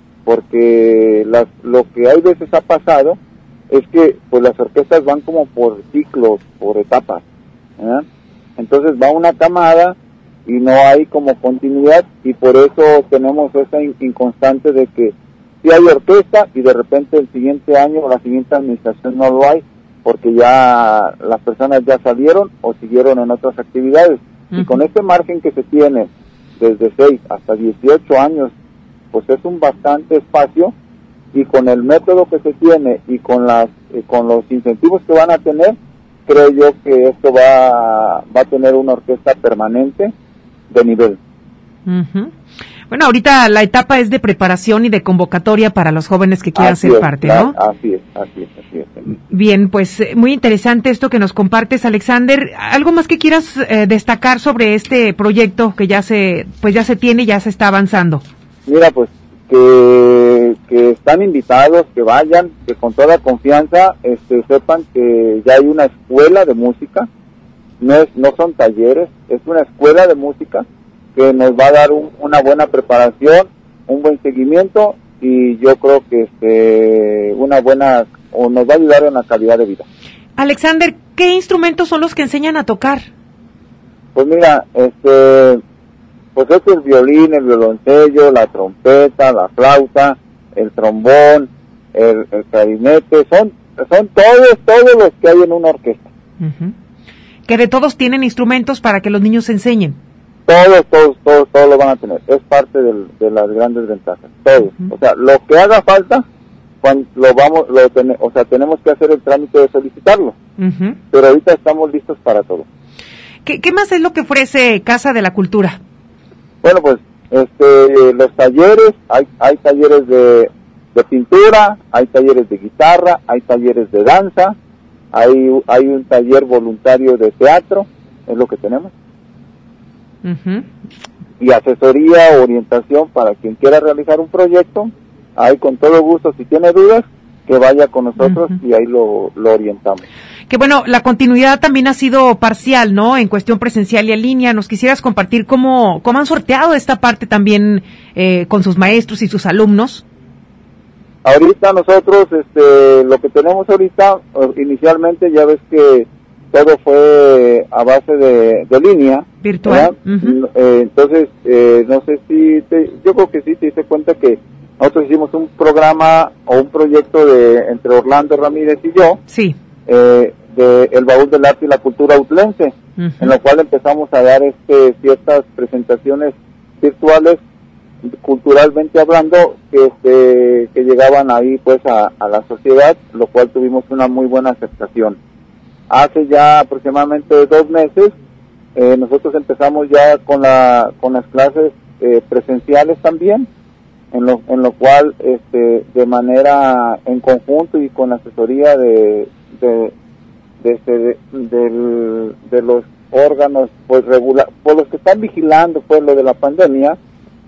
S14: porque las, lo que hay veces ha pasado es que pues las orquestas van como por ciclos, por etapas, ¿eh? Entonces va una camada y no hay como continuidad y por eso tenemos esa inconstante de que sí hay orquesta y de repente el siguiente año o la siguiente administración no lo hay porque ya las personas ya salieron o siguieron en otras actividades. Uh-huh. Y con este margen que se tiene desde seis hasta dieciocho años, pues es un bastante espacio. Y con el método que se tiene y con las eh, con los incentivos que van a tener, creo yo que esto va, va a tener una orquesta permanente de nivel.
S3: Uh-huh. Bueno, ahorita la etapa es de preparación y de convocatoria para los jóvenes que quieran
S14: así
S3: ser
S14: es,
S3: parte,
S14: la,
S3: ¿no?
S14: Así es, así es, así es.
S3: Bien, pues muy interesante esto que nos compartes, Alexander. ¿Algo más que quieras eh, destacar sobre este proyecto que ya se pues ya se tiene, ya se está avanzando?
S14: Mira, pues que, que están invitados, que vayan, que con toda confianza este, sepan que ya hay una escuela de música, no es, no son talleres, es una escuela de música que nos va a dar un, una buena preparación, un buen seguimiento y yo creo que este, una buena, o nos va a ayudar en la calidad de vida.
S3: Alexander, ¿qué instrumentos son los que enseñan a tocar?
S14: Pues mira, este... pues es el violín, el violoncello, la trompeta, la flauta, el trombón, el, el clarinete, son son todos, todos los que hay en una orquesta.
S3: Uh-huh. Que de todos tienen instrumentos para que los niños se enseñen.
S14: Todos, todos, todos, todos lo van a tener. Es parte del, de las grandes ventajas. Todos. Uh-huh. O sea, lo que haga falta, cuando lo vamos, lo ten, o sea, tenemos que hacer el trámite de solicitarlo. Uh-huh. Pero ahorita estamos listos para todo.
S3: ¿Qué, qué más es lo que ofrece Casa de la Cultura?
S14: Bueno, pues este, los talleres, hay, hay talleres de, de pintura, hay talleres de guitarra, hay talleres de danza, hay, hay un taller voluntario de teatro, es lo que tenemos. Uh-huh. Y asesoría, orientación para quien quiera realizar un proyecto, ahí con todo gusto, si tiene dudas, que vaya con nosotros uh-huh. y ahí lo, lo orientamos.
S3: Que bueno, la continuidad también ha sido parcial, ¿no? En cuestión presencial y en línea. ¿Nos quisieras compartir cómo, cómo han sorteado esta parte también eh, con sus maestros y sus alumnos?
S14: ahorita nosotros, este, lo que tenemos ahorita, inicialmente ya ves que todo fue a base de, de línea.
S3: Virtual. Uh-huh.
S14: Eh, entonces, eh, no sé si, te, yo creo que sí te diste cuenta que nosotros hicimos un programa o un proyecto de entre Orlando Ramírez y yo.
S3: Sí.
S14: Eh, de El Baúl del Arte y la Cultura Autlense, uh-huh. en lo cual empezamos a dar este ciertas presentaciones virtuales, culturalmente hablando, que este, que llegaban ahí pues a, a la sociedad, lo cual tuvimos una muy buena aceptación. Hace ya aproximadamente dos meses, eh, nosotros empezamos ya con la con las clases eh, presenciales también, en lo en lo cual este de manera en conjunto y con asesoría de de de, este, de, de, de los órganos pues regula, pues los que están vigilando pues lo de la pandemia,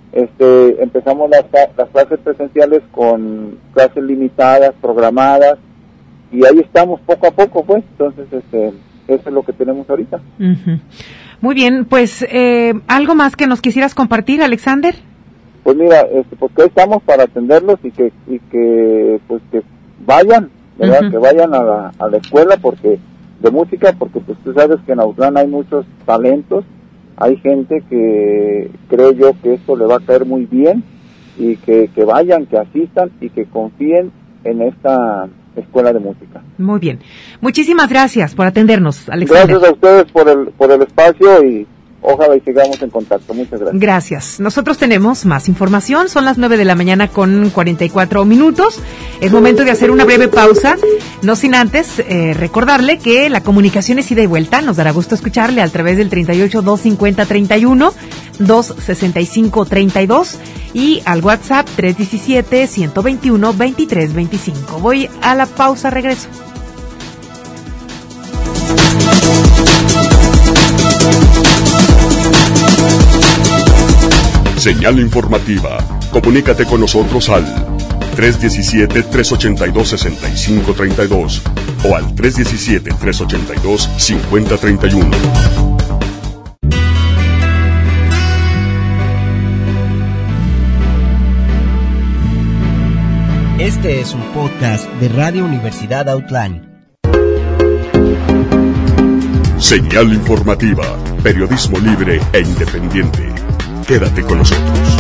S14: este empezamos las, las clases presenciales con clases limitadas, programadas, y ahí estamos poco a poco pues, entonces este eso es lo que tenemos ahorita.
S3: Uh-huh. Muy bien, pues eh, algo más que nos quisieras compartir, Alexander.
S14: Pues mira, este, porque estamos para atenderlos y que y que pues que vayan, ¿verdad? Uh-huh. Que vayan a la, a la escuela porque de música, porque pues tú sabes que en Autlán hay muchos talentos, hay gente que creo yo que esto le va a caer muy bien y que, que vayan, que asistan y que confíen en esta escuela de música.
S3: Muy bien. Muchísimas gracias por atendernos, Alexander.
S14: Gracias a ustedes por el, por el espacio y ojalá y sigamos en contacto. Muchas gracias.
S3: Gracias. Nosotros tenemos más información. Son las nueve de la mañana con cuarenta y cuatro minutos. Es momento de hacer una breve pausa. No sin antes eh, recordarle que la comunicación es ida y vuelta. Nos dará gusto escucharle a través del treinta y ocho, doscientos cincuenta, treinta y uno, doscientos sesenta y cinco, treinta y dos y al WhatsApp tres diecisiete, ciento veintiuno, veintitrés veinticinco. Voy a la pausa, regreso.
S2: Señal informativa. Comunícate con nosotros al tres diecisiete, trescientos ochenta y dos, sesenta y cinco treinta y dos o al tres diecisiete, trescientos ochenta y dos, cincuenta treinta y uno.
S1: Este es un podcast de Radio Universidad Autlán.
S2: Señal informativa. Periodismo libre e independiente. Quédate con nosotros.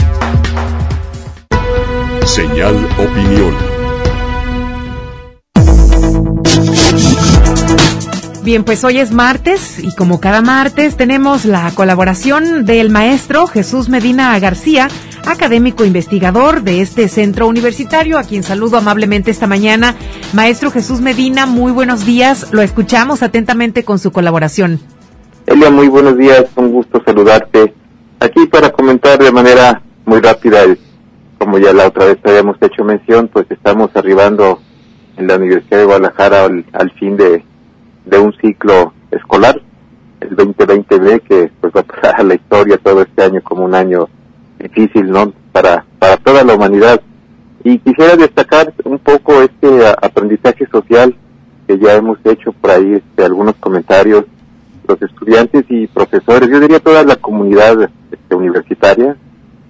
S2: Señal Opinión.
S3: Bien, pues hoy es martes y como cada martes tenemos la colaboración del maestro Jesús Medina García, académico investigador de este centro universitario, a quien saludo amablemente esta mañana. Maestro Jesús Medina, muy buenos días. Lo escuchamos atentamente con su colaboración.
S15: Elia, muy buenos días. Un gusto saludarte. Aquí para comentar de manera muy rápida, como ya la otra vez habíamos hecho mención, pues estamos arribando en la Universidad de Guadalajara al, al fin de, de un ciclo escolar, el veinte veinte B, que pues va a pasar a la historia todo este año como un año difícil, ¿no? Para, para toda la humanidad. Y quisiera destacar un poco este aprendizaje social que ya hemos hecho por ahí, este, algunos comentarios, los estudiantes y profesores, yo diría toda la comunidad este, universitaria,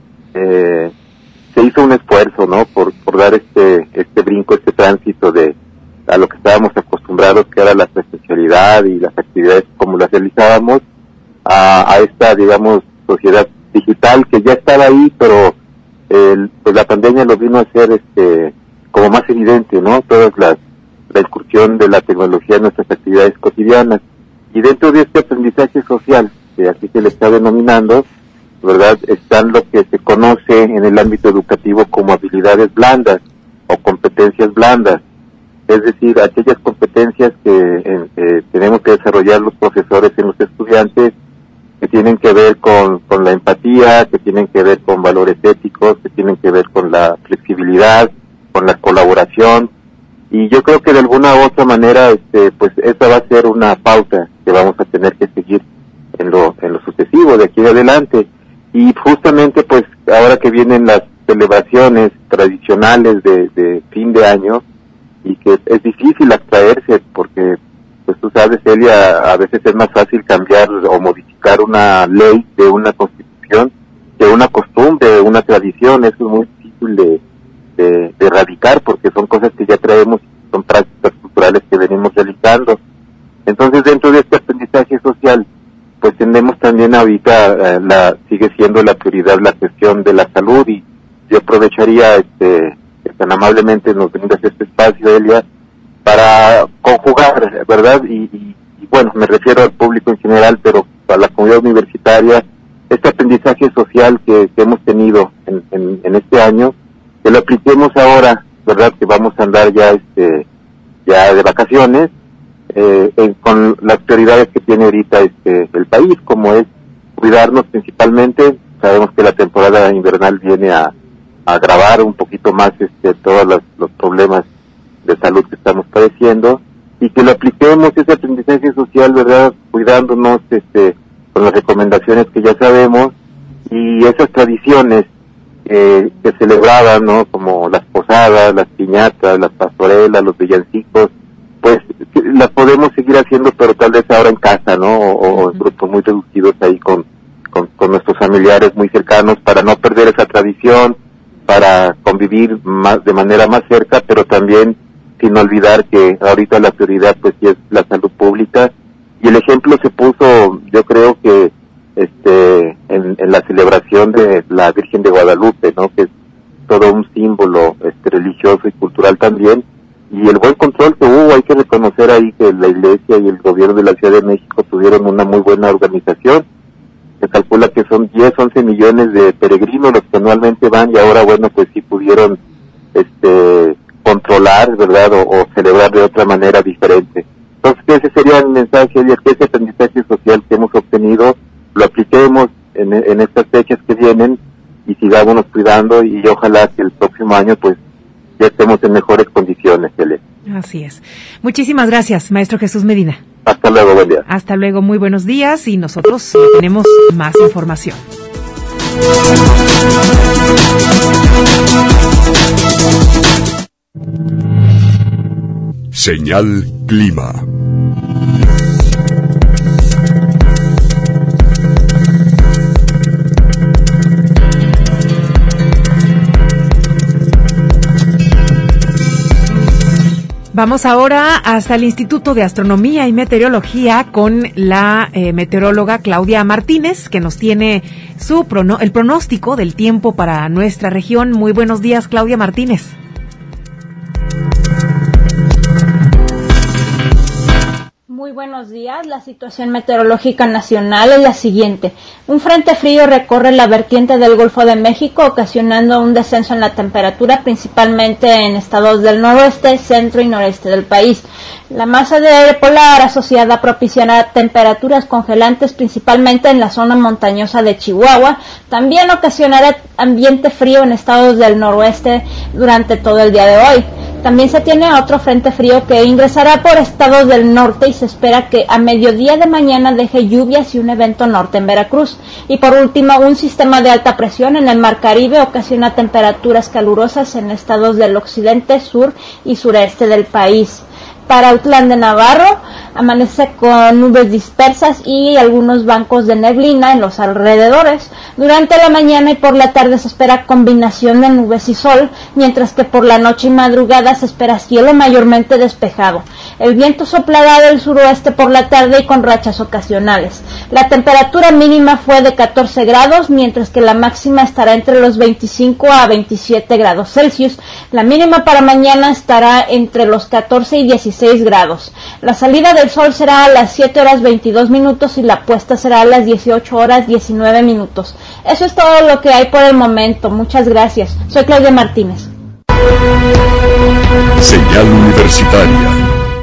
S15: eh, se hizo un esfuerzo, ¿no? Por, por dar este, este brinco, este tránsito de a lo que estábamos acostumbrados, que era la presencialidad y las actividades como las realizábamos, a, a esta, digamos, sociedad digital que ya estaba ahí, pero el, pues la pandemia lo vino a hacer este, como más evidente, ¿no? Todas las, la incursión de la tecnología en nuestras actividades cotidianas. Y dentro de este aprendizaje social, que así se le está denominando, ¿verdad?, están lo que se conoce en el ámbito educativo como habilidades blandas o competencias blandas. Es decir, aquellas competencias que eh, tenemos que desarrollar los profesores en los estudiantes, que tienen que ver con, con la empatía, que tienen que ver con valores éticos, que tienen que ver con la flexibilidad, con la colaboración. Y yo creo que de alguna u otra manera, este, pues esta va a ser una pauta que vamos a tener que seguir en lo, en lo sucesivo de aquí en adelante. Y justamente, pues, ahora que vienen las celebraciones tradicionales de, de fin de año, y que es difícil abstraerse, porque, pues tú sabes, Elia, a veces es más fácil cambiar o modificar una ley de una constitución que una costumbre, una tradición. Eso es muy difícil de, de, de erradicar, porque aplicando. Entonces, dentro de este aprendizaje social, pues tenemos también ahorita, eh, la sigue siendo la prioridad la cuestión de la salud, y yo aprovecharía este que tan amablemente nos brindas este espacio, Elia, para conjugar, ¿verdad? Y, y, y bueno, me refiero al público en general, pero a la comunidad universitaria, este aprendizaje social que, que hemos tenido en, en, en este año, que lo apliquemos ahora, ¿verdad? Que vamos a andar ya este ya de vacaciones, eh, en, con las prioridades que tiene ahorita este el país, como es cuidarnos principalmente. Sabemos que la temporada invernal viene a, a agravar un poquito más este todos los, los problemas de salud que estamos padeciendo, y que lo apliquemos ese aprendizaje social, ¿verdad? Cuidándonos este con las recomendaciones que ya sabemos, y esas tradiciones eh, que celebraban, ¿no? Como las posadas, las piñatas, las pastorelas, los villancicos, pues las podemos seguir haciendo, pero tal vez ahora en casa, ¿no? O, o en grupos muy reducidos ahí con, con, con nuestros familiares muy cercanos, para no perder esa tradición, para convivir más de manera más cerca, pero también sin olvidar que ahorita la prioridad pues sí es la salud pública. Y el ejemplo se puso, yo creo que este en, en la celebración de la Virgen de Guadalupe, ¿no? Que es todo un símbolo este religioso y cultural también, y el buen control que hubo. Hay que reconocer ahí que la Iglesia y el gobierno de la Ciudad de México tuvieron una muy buena organización. Se calcula que son diez, once millones de peregrinos los que anualmente van, y ahora, bueno, pues sí pudieron este controlar, ¿verdad? O, o celebrar de otra manera diferente. Entonces, ese sería el mensaje, de que ese aprendizaje social que hemos obtenido lo apliquemos en, en estas fechas que vienen, y sigámonos cuidando, y ojalá que el próximo año pues ya estemos en mejores condiciones, Ele.
S3: Así es. Muchísimas gracias, maestro Jesús Medina.
S15: Hasta luego, buen día.
S3: Hasta luego, muy buenos días, y nosotros eh, tenemos más información.
S2: Señal Clima.
S3: Vamos ahora hasta el Instituto de Astronomía y Meteorología con la eh, meteoróloga Claudia Martínez, que nos tiene su prono- el pronóstico del tiempo para nuestra región. Muy buenos días, Claudia Martínez.
S16: Muy buenos días. La situación meteorológica nacional es la siguiente. Un frente frío recorre la vertiente del Golfo de México, ocasionando un descenso en la temperatura, principalmente en estados del noroeste, centro y noreste del país. La masa de aire polar asociada propiciará temperaturas congelantes, principalmente en la zona montañosa de Chihuahua. También ocasionará ambiente frío en estados del noroeste durante todo el día de hoy. También se tiene otro frente frío que ingresará por estados del norte, y se espera que a mediodía de mañana deje lluvias y un evento norte en Veracruz. Y por último, un sistema de alta presión en el Mar Caribe ocasiona temperaturas calurosas en estados del occidente, sur y sureste del país. Para Autlán de Navarro, amanece con nubes dispersas y algunos bancos de neblina en los alrededores. Durante la mañana y por la tarde se espera combinación de nubes y sol, mientras que por la noche y madrugada se espera cielo mayormente despejado. El viento soplará del suroeste por la tarde y con rachas ocasionales. La temperatura mínima fue de catorce grados, mientras que la máxima estará entre los veinticinco a veintisiete grados Celsius. La mínima para mañana estará entre los catorce y dieciséis grados. La salida del sol será a las siete horas veintidós minutos y la puesta será a las dieciocho horas diecinueve minutos. Eso es todo lo que hay por el momento. Muchas gracias. Soy Claudia Martínez.
S2: Señal Universitaria.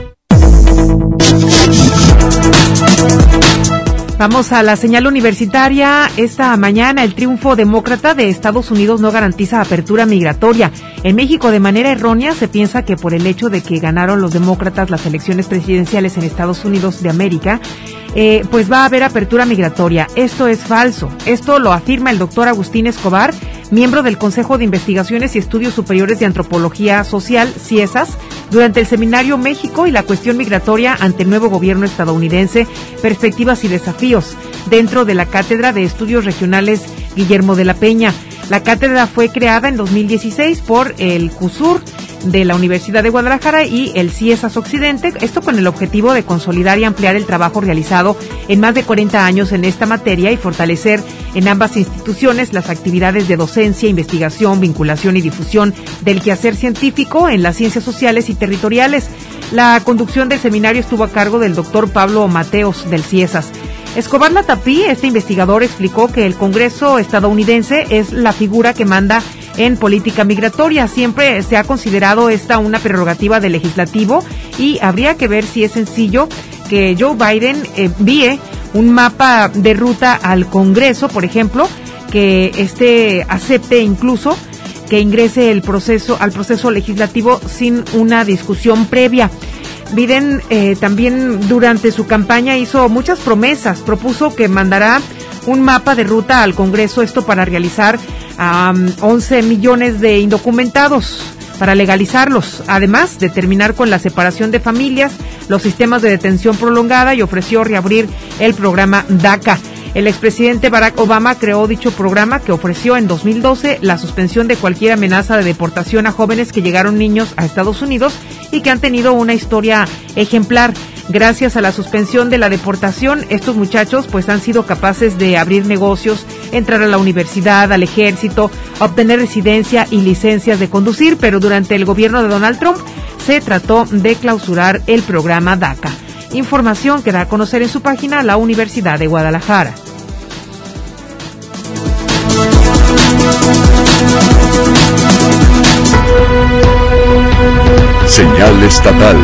S3: Vamos a la señal universitaria. Esta mañana el triunfo demócrata de Estados Unidos no garantiza apertura migratoria. En México, de manera errónea, se piensa que por el hecho de que ganaron los demócratas las elecciones presidenciales en Estados Unidos de América, eh, pues va a haber apertura migratoria. Esto es falso. Esto lo afirma el doctor Agustín Escobar, miembro del Consejo de Investigaciones y Estudios Superiores de Antropología Social, CIESAS, durante el seminario México y la cuestión migratoria ante el nuevo gobierno estadounidense, perspectivas y desafíos, dentro de la Cátedra de Estudios Regionales Guillermo de la Peña. La cátedra fue creada en dos mil dieciséis por el CUSUR de la Universidad de Guadalajara y el CIESAS Occidente, esto con el objetivo de consolidar y ampliar el trabajo realizado en más de cuarenta años en esta materia y fortalecer en ambas instituciones las actividades de docencia, investigación, vinculación y difusión del quehacer científico en las ciencias sociales y territoriales. La conducción del seminario estuvo a cargo del doctor Pablo Mateos del CIESAS. Escobar Latapí, este investigador, explicó que el Congreso estadounidense es la figura que manda en política migratoria. Siempre se ha considerado esta una prerrogativa del legislativo y habría que ver si es sencillo que Joe Biden envíe un mapa de ruta al Congreso, por ejemplo, que este acepte incluso que ingrese el proceso al proceso legislativo sin una discusión previa. Biden eh, también durante su campaña hizo muchas promesas, propuso que mandará un mapa de ruta al Congreso, esto para realizar um, once millones de indocumentados, para legalizarlos, además de terminar con la separación de familias, los sistemas de detención prolongada y ofreció reabrir el programa DACA. El expresidente Barack Obama creó dicho programa que ofreció en dos mil doce la suspensión de cualquier amenaza de deportación a jóvenes que llegaron niños a Estados Unidos y que han tenido una historia ejemplar. Gracias a la suspensión de la deportación, estos muchachos pues han sido capaces de abrir negocios, entrar a la universidad, al ejército, obtener residencia y licencias de conducir, pero durante el gobierno de Donald Trump se trató de clausurar el programa DACA. Información que da a conocer en su página la Universidad de Guadalajara.
S2: Señal estatal.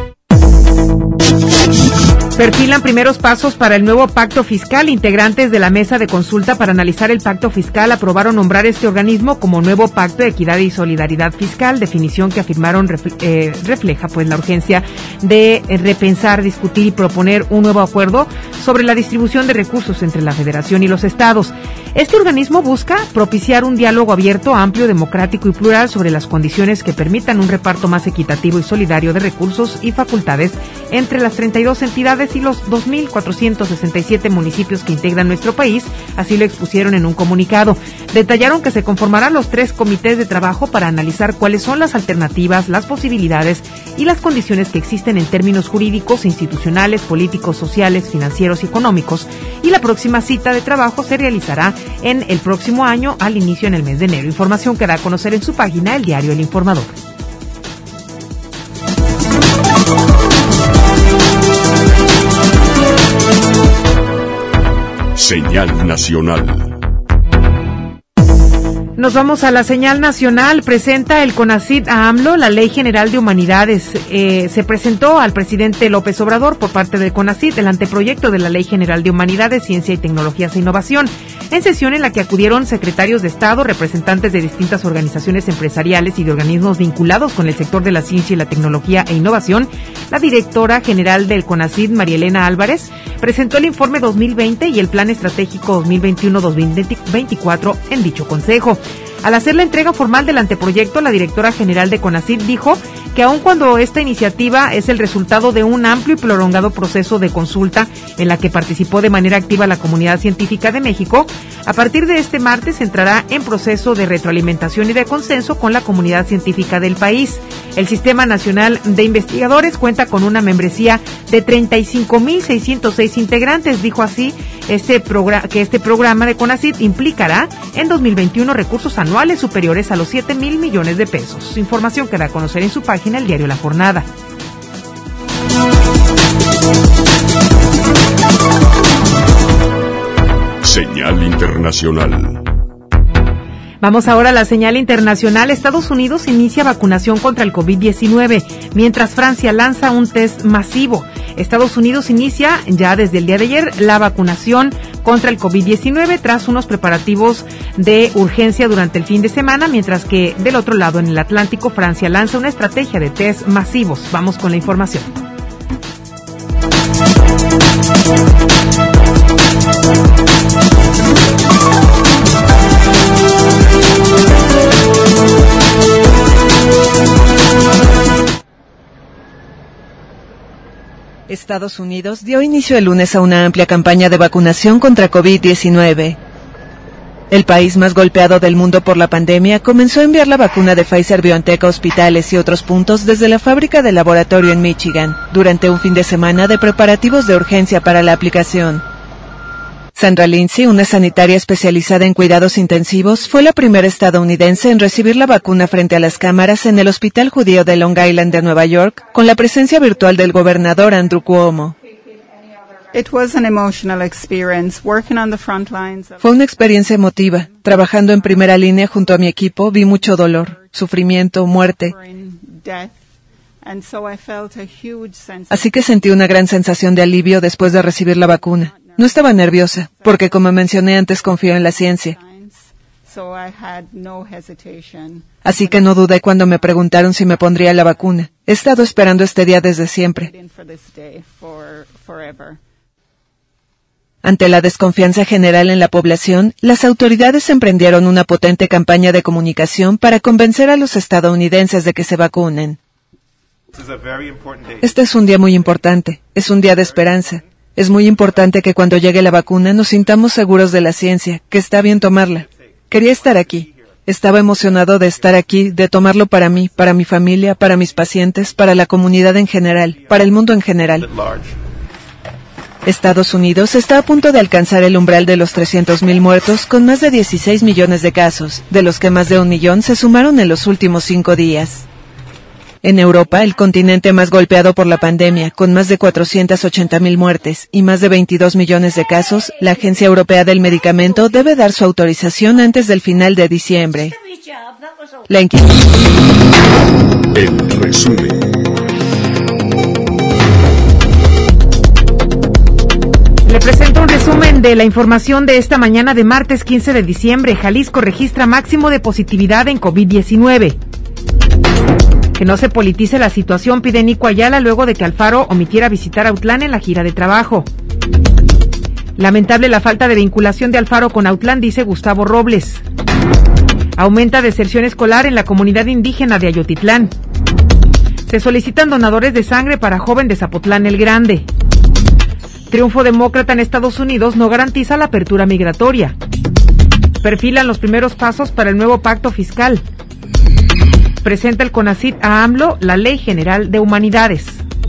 S3: Perfilan primeros pasos para el nuevo pacto fiscal. Integrantes de la mesa de consulta para analizar el pacto fiscal aprobaron nombrar este organismo como nuevo pacto de equidad y solidaridad fiscal, definición que afirmaron refle- eh, refleja pues la urgencia de repensar, discutir y proponer un nuevo acuerdo sobre la distribución de recursos entre la Federación y los estados. Este organismo busca propiciar un diálogo abierto, amplio, democrático y plural sobre las condiciones que permitan un reparto más equitativo y solidario de recursos y facultades entre las treinta y dos entidades y los dos mil cuatrocientos sesenta y siete municipios que integran nuestro país, así lo expusieron en un comunicado. Detallaron que se conformarán los tres comités de trabajo para analizar cuáles son las alternativas, las posibilidades y las condiciones que existen en términos jurídicos, institucionales, políticos, sociales, financieros y económicos, y la próxima cita de trabajo se realizará en el próximo año al inicio en el mes de enero. Información que da a conocer en su página el diario El Informador.
S2: Señal nacional.
S3: Nos vamos a la señal nacional. Presenta el CONACYT a AMLO la Ley General de Humanidades. Eh, se presentó al presidente López Obrador por parte del CONACYT el anteproyecto de la Ley General de Humanidades, Ciencia y Tecnologías e Innovación, en sesión en la que acudieron secretarios de Estado, representantes de distintas organizaciones empresariales y de organismos vinculados con el sector de la ciencia y la tecnología e innovación. La directora general del CONACYT, María Elena Álvarez, presentó el informe dos mil veinte y el plan estratégico dos mil veintiuno a dos mil veinticuatro en dicho consejo. Al hacer la entrega formal del anteproyecto, la directora general de CONACYT dijo que aun cuando esta iniciativa es el resultado de un amplio y prolongado proceso de consulta en la que participó de manera activa la comunidad científica de México, a partir de este martes entrará en proceso de retroalimentación y de consenso con la comunidad científica del país. El Sistema Nacional de Investigadores cuenta con una membresía de treinta y cinco mil seiscientos seis integrantes, dijo así este programa, que este programa de CONACYT implicará en dos mil veintiuno recursos anuales superiores a los siete mil millones de pesos. Información que da a conocer en su página el diario La Jornada.
S2: Señal internacional.
S3: Vamos ahora a la señal internacional. Estados Unidos inicia vacunación contra el COVID diecinueve, mientras Francia lanza un test masivo. Estados Unidos inicia ya desde el día de ayer la vacunación contra el COVID diecinueve tras unos preparativos de urgencia durante el fin de semana, mientras que del otro lado, en el Atlántico, Francia lanza una estrategia de test masivos. Vamos con la información.
S17: Estados Unidos dio inicio el lunes a una amplia campaña de vacunación contra COVID diecinueve. El país más golpeado del mundo por la pandemia comenzó a enviar la vacuna de Pfizer-BioNTech a hospitales y otros puntos desde la fábrica del laboratorio en Michigan, durante un fin de semana de preparativos de urgencia para la aplicación. Sandra Lindsay, una sanitaria especializada en cuidados intensivos, fue la primera estadounidense en recibir la vacuna frente a las cámaras en el Hospital Judío de Long Island de Nueva York, con la presencia virtual del gobernador Andrew Cuomo. Fue una experiencia emotiva. Trabajando en primera línea junto a mi equipo, vi mucho dolor, sufrimiento, muerte. Así que sentí una gran sensación de alivio después de recibir la vacuna. No estaba nerviosa, porque como mencioné antes, confío en la ciencia. Así que no dudé cuando me preguntaron si me pondría la vacuna. He estado esperando este día desde siempre. Ante la desconfianza general en la población, las autoridades emprendieron una potente campaña de comunicación para convencer a los estadounidenses de que se vacunen. Este es un día muy importante, es un día de esperanza. Es muy importante que cuando llegue la vacuna nos sintamos seguros de la ciencia, que está bien tomarla. Quería estar aquí. Estaba emocionado de estar aquí, de tomarlo para mí, para mi familia, para mis pacientes, para la comunidad en general, para el mundo en general. Estados Unidos está a punto de alcanzar el umbral de los trescientos mil muertos con más de dieciséis millones de casos, de los que más de un millón se sumaron en los últimos cinco días. En Europa, el continente más golpeado por la pandemia, con más de cuatrocientas ochenta mil muertes y más de veintidós millones de casos, la Agencia Europea del Medicamento debe dar su autorización antes del final de diciembre. La inqui-
S2: En resumen.
S3: Le presento un resumen de la información de esta mañana de martes quince de diciembre. Jalisco registra máximo de positividad en COVID diecinueve. Que no se politice la situación, pide Nico Ayala luego de que Alfaro omitiera visitar Autlán en la gira de trabajo. Lamentable la falta de vinculación de Alfaro con Autlán, dice Gustavo Robles. Aumenta deserción escolar en la comunidad indígena de Ayotitlán. Se solicitan donadores de sangre para joven de Zapotlán el Grande. Triunfo demócrata en Estados Unidos no garantiza la apertura migratoria. Perfilan los primeros pasos para el nuevo pacto fiscal. Presenta el CONACYT a AMLO la Ley General de Humanidades.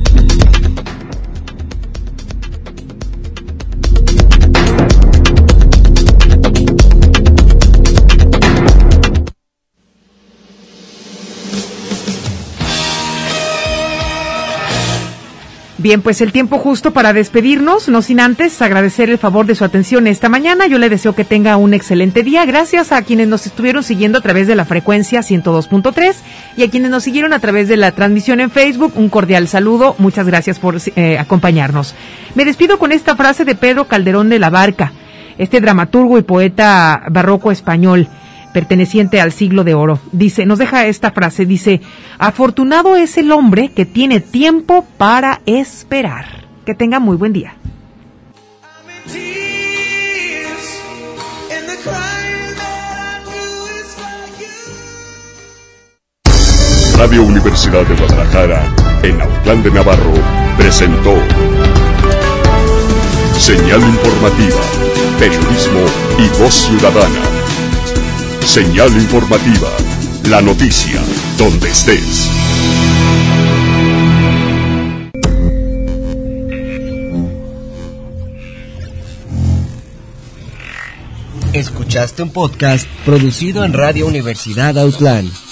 S3: Bien, pues el tiempo justo para despedirnos, no sin antes agradecer el favor de su atención esta mañana. Yo le deseo que tenga un excelente día. Gracias a quienes nos estuvieron siguiendo a través de la frecuencia ciento dos punto tres y a quienes nos siguieron a través de la transmisión en Facebook. Un cordial saludo. Muchas gracias por eh, acompañarnos. Me despido con esta frase de Pedro Calderón de la Barca, este dramaturgo y poeta barroco español, perteneciente al siglo de oro. Dice, nos deja esta frase, dice: afortunado es el hombre que tiene tiempo para esperar. Que tenga muy buen día.
S2: Radio Universidad de Guadalajara, en Autlán de Navarro, presentó Señal Informativa, Periodismo y Voz Ciudadana. Señal Informativa, la noticia, donde estés.
S1: Escuchaste un podcast producido en Radio Universidad Autlán.